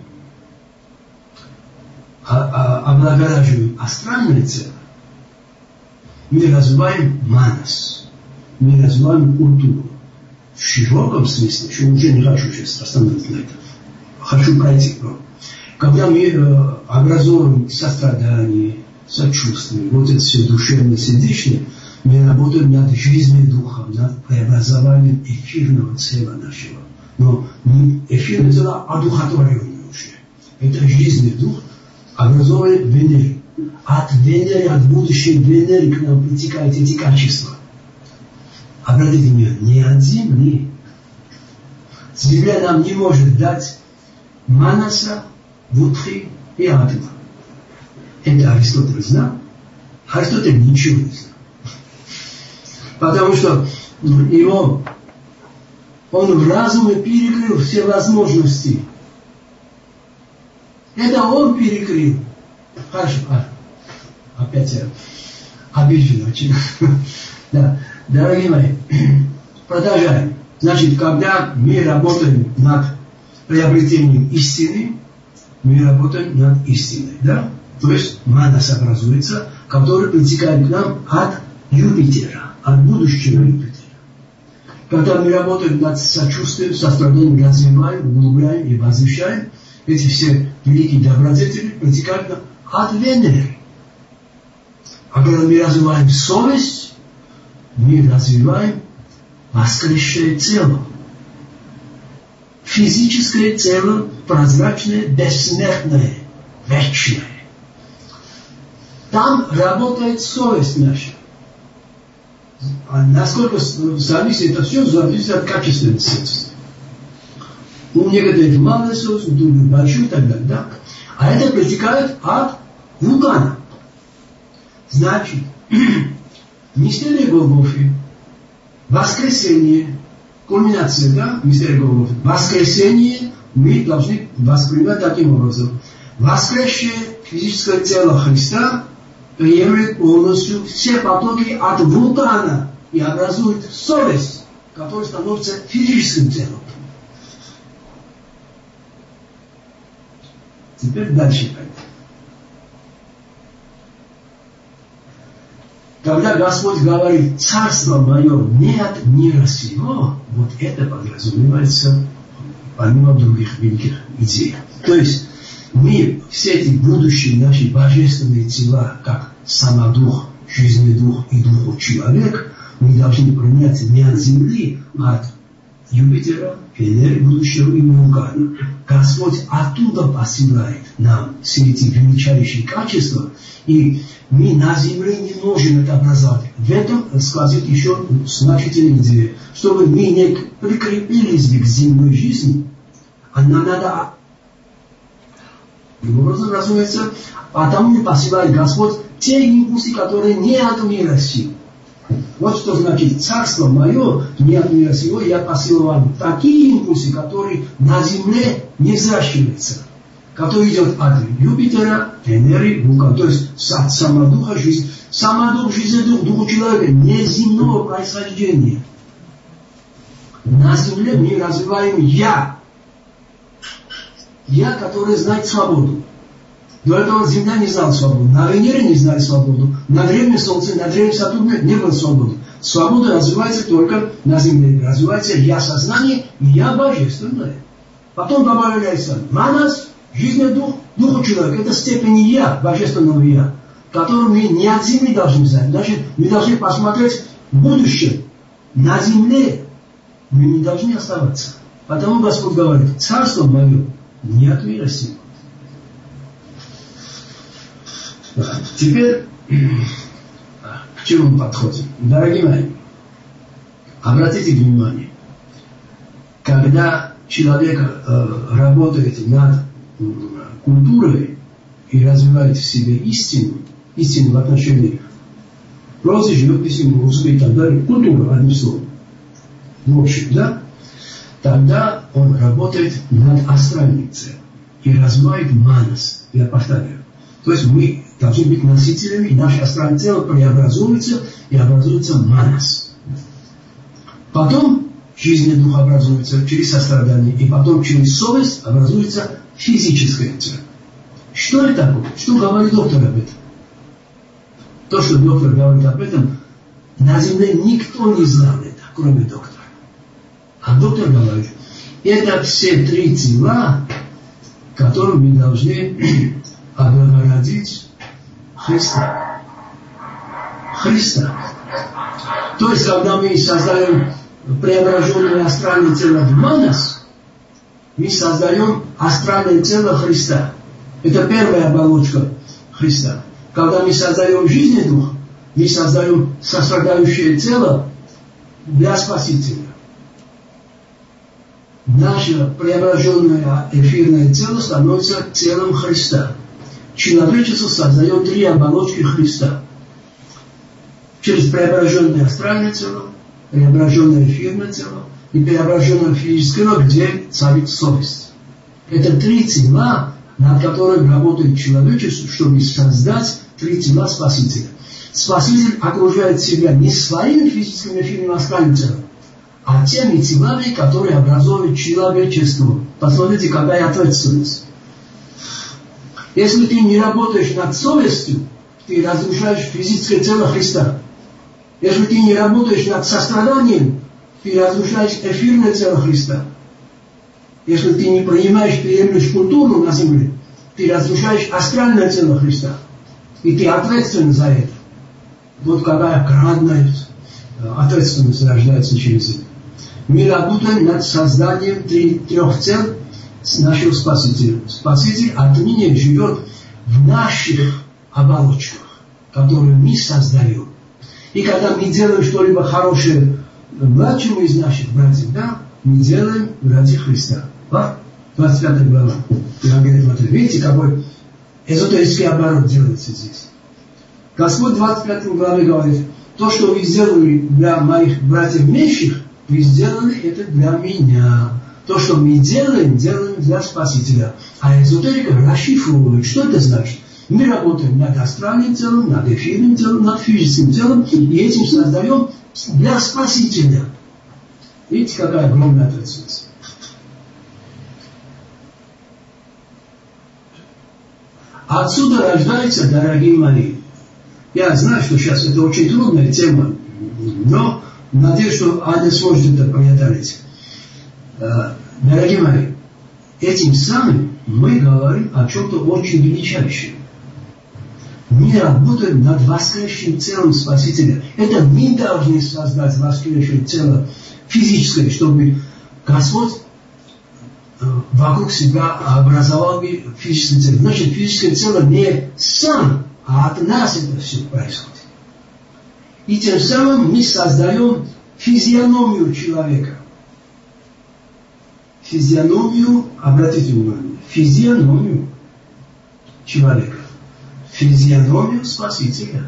облагораживаем астральное тело, мы развиваем манас, мы развиваем культуру. В широком смысле, что уже не хочу сейчас остановиться на этом, хочу пройти. Когда мы образуем сострадание, сочувствие, вот это все душевное, сердечное, мы работаем над жизнью духа, над преобразованием эфирного тела нашего. Но не эфирное тело, а духотворенное уже. Это жизненный дух образовывает Венеру. От Венеры, от будущей Венеры к нам притекают эти качества. Обратите внимание, не от земли. Земля нам не может дать манаса, будхи и атма. Это Аристотель знал. Аристотель ничего не знал. Потому что он в разуме перекрыл все возможности Это он перекрыл. Хорошо, опять я обижен очень. Да, дорогие мои, продолжаем. Значит, когда мы работаем над приобретением истины, мы работаем над истиной, да? То есть манас образуется, который притекает к нам от Юпитера, от будущего Юпитера. Когда мы работаем над сочувствием, состраданием, развиваем, углубляем и возвещаем, эти все великие добродетели притекают к нам от Венеры. А когда мы развиваем совесть, мы развиваем воскресшее тело. Физическое тело, прозрачное, бессмертное, вечное. Там работает совесть наша. А насколько зависит это все, зависит от качества совести. У некоторых малая совесть, у других большая и так далее. Да? А это протекает от вулкана. Значит, мистерия Голгофы, воскресение, кульминация, да, мистерия Голгофы, воскресение мы должны воспринимать таким образом. Воскресшее физическое тело Христа приемлет полностью все потоки от вулкана и образует совесть, которая становится физическим телом. Теперь дальше пойдем. Когда Господь говорит, царство мое не от мира сего, вот это подразумевается помимо других великих идей. То есть мы все эти будущие наши божественные тела, как самодух, жизненный дух и дух человек, мы должны принять не от земли, а от Юпитера, Венеры, будущего и вулкана. Господь оттуда посылает нам все эти величайшие качества, и мы на земле не можем это образовать. В этом сквозит еще значительная идея, чтобы мы не прикрепились к земной жизни, а нам надо... Таким образом, разумеется, потому и посылает Господь те импульсы, которые не от мира сил. Вот что значит, царство мое не от мира сего, я посылаю вам такие импульсы, которые на земле не взращиваются, которые идут от Юпитера, Венеры, Вулкана, то есть от самодуха жизни. Самодух, жизненный дух, дух человека не земного происхождения. На земле мы развиваем я. Я, который знает свободу. До этого Земля не знала свободу. На Венере не знали свободу. На древнем Солнце, на древнем Сатурне не было свободы. Свобода развивается только на Земле. Развивается я сознание и я божественное. Потом добавляется манас, жизненный дух, дух человека. Это степень я, божественного я, которую мы не от Земли должны знать. Значит, мы должны посмотреть в будущее. На Земле мы не должны оставаться. Потому Господь говорит, царство мое не от мира сего. Теперь к чему мы подходим? Дорогие мои, обратите внимание, когда человек работает над культурой и развивает в себе истину в отношении прозы, живописи, музыки и так далее, культура, одним словом, в общем, да, тогда он работает над астральным целым и развивает манас, я повторяю. То есть мы должны быть носителями, и наше астральное тело преобразуется, и образуется манас. Потом жизненный дух образуется через сострадание, и потом через совесть образуется физическое тело. Что это такое? Что говорит доктор об этом? То, что доктор говорит об этом, на земле никто не знал это, кроме доктора. А доктор говорит, это все три тела, которые мы должны облагородить Христа. То есть, когда мы создаем преображенное астральное тело в манас, мы создаем астральное тело Христа. Это первая оболочка Христа. Когда мы создаем жизненный дух, мы создаем сострадающее тело для Спасителя. Наше преображенное эфирное тело становится телом Христа. Человечество создает три оболочки Христа. Через преображенное астральное тело, преображенное эфирное тело и преображенное физическое тело, где царит совесть. Это три тела над которым работает человечество, чтобы создать 3 тела Спасителя. Спаситель окружает себя не своими физическими эфирными астральными телами, а теми телами, которые образуют человечество. Посмотрите, какая ответственность. Если ты не работаешь над совестью, ты разрушаешь физическое тело Христа. Если ты не работаешь над состраданием, ты разрушаешь эфирное тело Христа. Если ты не приемлешь культуру на земле, ты разрушаешь астральное тело Христа. И ты ответственен за это. Вот какая громадная ответственность рождается через это. Мы работаем над созданием 3 тел нашего Спасителя. Спаситель отныне живет в наших оболочках, которые мы создаем. И когда мы делаем что-либо хорошее младшему из наших братьев, да, мы делаем ради Христа. 25 глава. Евангелие Матфея. Видите, какой эзотерический оборот делается здесь. Господь в 25 главе говорит: то, что вы сделали для моих братьев меньших, вы сделали это для меня. То, что мы делаем для Спасителя. А эзотерика расшифровывает, что это значит. Мы работаем над астральным телом, над эфирным телом, над физическим телом, и этим создаем для Спасителя. Видите, какая огромная ответственность. Отсюда рождается, дорогие мои. Я знаю, что сейчас это очень трудная тема, но надеюсь, что Аня сможет это преодолеть. Дорогие мои, этим самым мы говорим о чем-то очень величайшем. Мы работаем над воскресшим телом Спасителя. Это мы должны создать воскресшее тело физическое, чтобы Господь вокруг себя образовал физическое тело. Значит, физическое тело не сам, а от нас это все происходит. И тем самым мы создаем физиономию человека. Физиономию, обратите внимание, физиономию человека. Физиономию Спасителя.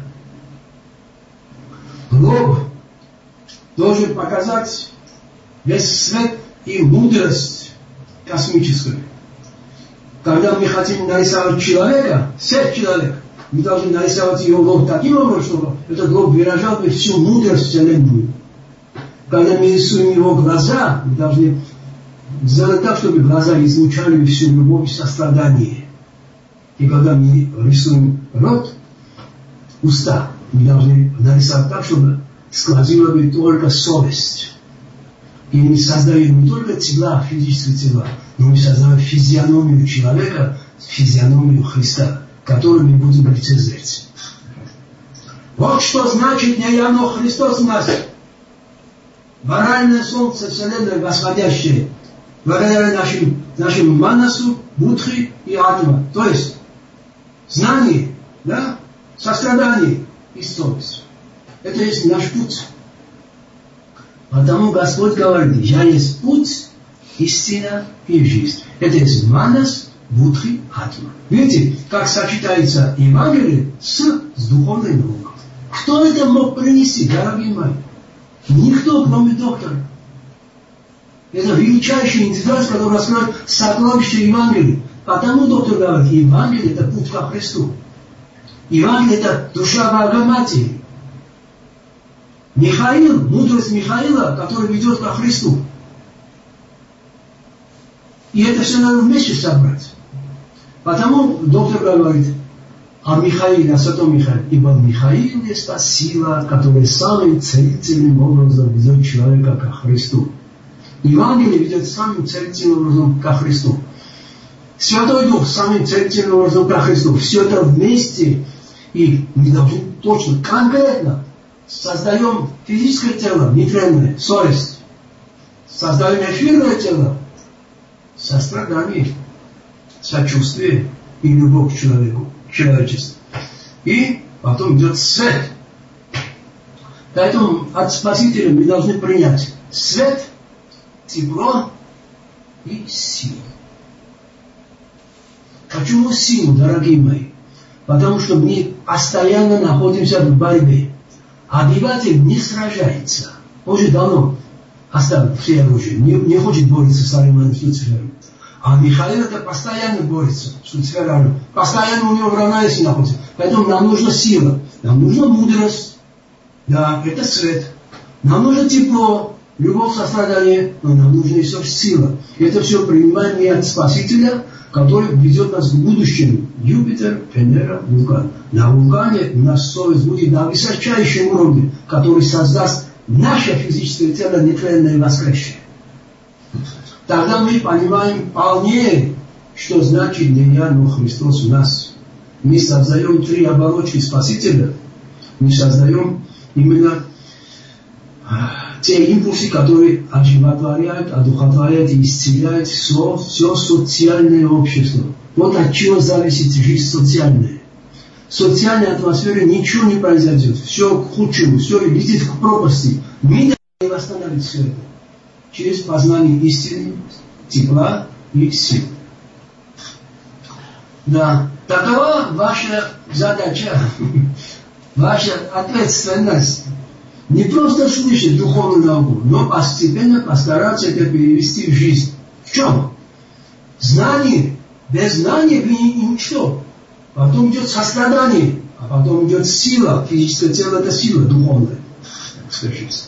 Лоб должен показать весь свет и мудрость космическую. Когда мы хотим нарисовать человека, свет человека, мы должны нарисовать его лоб таким образом, чтобы этот лоб выражал бы всю мудрость Вселенной. Когда мы рисуем его глаза, мы должны сделать так, чтобы глаза излучали всю любовь и сострадание. И когда мы рисуем рот, уста, мы должны нарисовать так, чтобы сквозила бы только совесть. И мы создаем не только тела, физические тела, но мы создаем физиономию человека, физиономию Христа, которую мы будем лицезреть. Вот что значит не я, но Христос в нас. Моральное солнце Вселенной восходящее, благодаря нашему манасу, будхи и атма. То есть знание, да, сострадание и совесть. Это есть наш путь. Потому Господь говорит: я есть путь, истина и жизнь. Это есть манас, будхи, атма. Видите, как сочетается Евангелие с духовной наукой. Кто это мог принести, дорогие мои? Никто, кроме доктора. Это величайший индивидуальность, который раскрывает сокровище Евангелия. Потому доктор говорит: Евангелие – это путь ко Христу. Евангелие – это душа Бога Матери. Михаил, мудрость Михаила, который ведет ко Христу. И это все надо вместе собрать. Потому доктор говорит о Михаиле, о святом Михаиле. Ибо Михаил есть та сила, которая самым целительным образом ведет человека ко Христу. Евангелие ведет самым целительным образом ко Христу. Святой Дух самым целительным образом ко Христу. Все это вместе. И мы должны точно, конкретно создаем физическое тело, нейтральное, совесть. Создаем эфирное тело, сострадание, сочувствие и любовь к человеку, человечеству. И потом идет свет. Поэтому от Спасителя мы должны принять свет, тепло и силу. Почему силу, дорогие мои? Потому что мы постоянно находимся в борьбе. Обыватель не сражается. Он же давно оставил все оружие. Не хочет бороться с Ариманом Люцифером. А Михаил это постоянно борется с Люцифером. Постоянно у него в равновесии находится. Поэтому нам нужна сила. Нам нужна мудрость. Да, это свет. Нам нужно тепло, любовь, сострадание. Но нам нужна еще сила. Это все принимаем не от Спасителя, который ведет нас к будущему. Юпитер, Венера, Вулкан. На Вулкане у нас совесть будет на высочайшем уровне, который создаст наше физическое тело нетленное и воскресшее. Тогда мы понимаем полнее, что значит не я, но Христос у нас. Мы создаем 3 оболочки Спасителя. Мы создаем именно те импульсы, которые оживотворяют, одухотворяют и исцеляют все социальное общество. Вот от чего зависит жизнь социальная. В социальной атмосфере ничего не произойдет. Все к худшему, все летит к пропасти. Мы должны восстановить все это. Через познание истины, тепла и сил. Да, такова ваша задача, ваша ответственность. Не просто слышать духовную науку, но постепенно постараться это перевести в жизнь. В чем? Знание. Без знания вы ничто. Потом идет сострадание, а потом идет сила. Физическое тело – это сила духовная. Так скажите.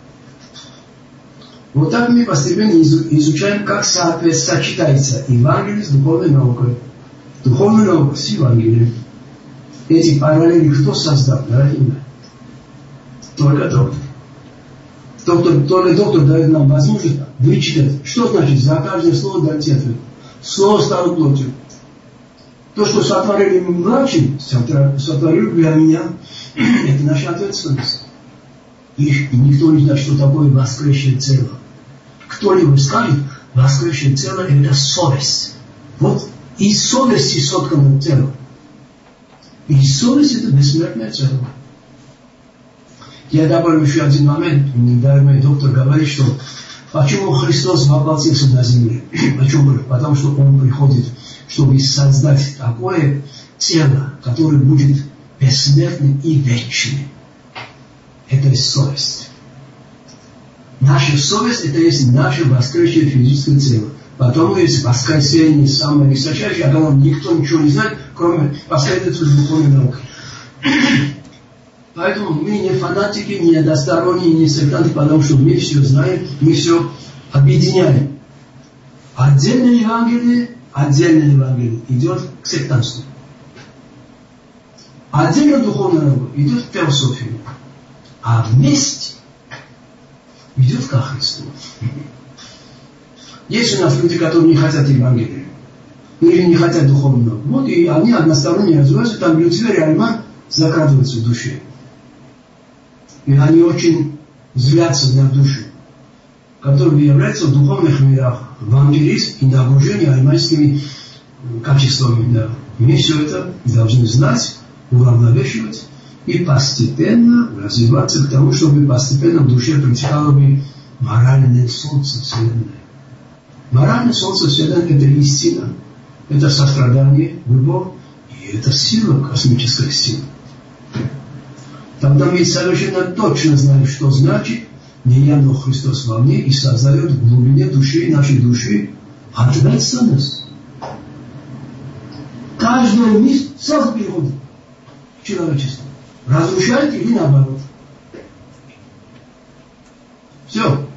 Вот так мы постепенно изучаем, как сочетается Евангелие с духовной наукой. Духовная наука с Евангелием. Эти параллели кто создал, дорогие мои? Только доктор. Только доктор дает нам возможность вычитать. Что значит за каждое слово дать ответ? Слово стало плотью. То, что сотворили мы врачи, сотворили для меня, это наша ответственность. И никто не знает, что такое воскресшее тело. Кто-либо скажет, воскресшее тело – это совесть. Вот из совести соткано тело. И совесть – это бессмертное тело. Я добавлю еще один момент. Дорогой доктор говорит, что почему Христос воплотился на земле? Почему? Потому что Он приходит, чтобы создать такое тело, которое будет бессмертным и вечным. Это есть совесть. Наша совесть – это есть наше воскресшее физическое тело. Потом есть воскресение самое высочайшее, о котором никто ничего не знает, кроме последователей духовной науки. Поэтому мы не фанатики, не односторонние, не сектанты, потому что мы все знаем, мы все объединяем. Отдельное Евангелие идет к сектантству. Отдельно духовная наука идет к философии. А вместе идет ко Христу. Есть у нас люди, которые не хотят Евангелия. Или не хотят духовного. Вот и они односторонне развиваются, там Люцифер и Альман закрадываются в душе. И они очень злятся на душу, которые являются в духовных мирах, евангелист и набожение альманскими качествами. Да. Мы все это должны знать, уравновешивать и постепенно развиваться к тому, чтобы постепенно в душе протекало бы моральное солнце Вселенной. Моральное солнце Вселенной – это истина, это сострадание, любовь, и это сила, космическая сила. Тогда мы совершенно точно знаем, что значит не я, но Христос во мне, и создает в глубине души, нашей души, ответственность. Каждая мысль сразу переходит в человечество. Разрушает или наоборот. Все.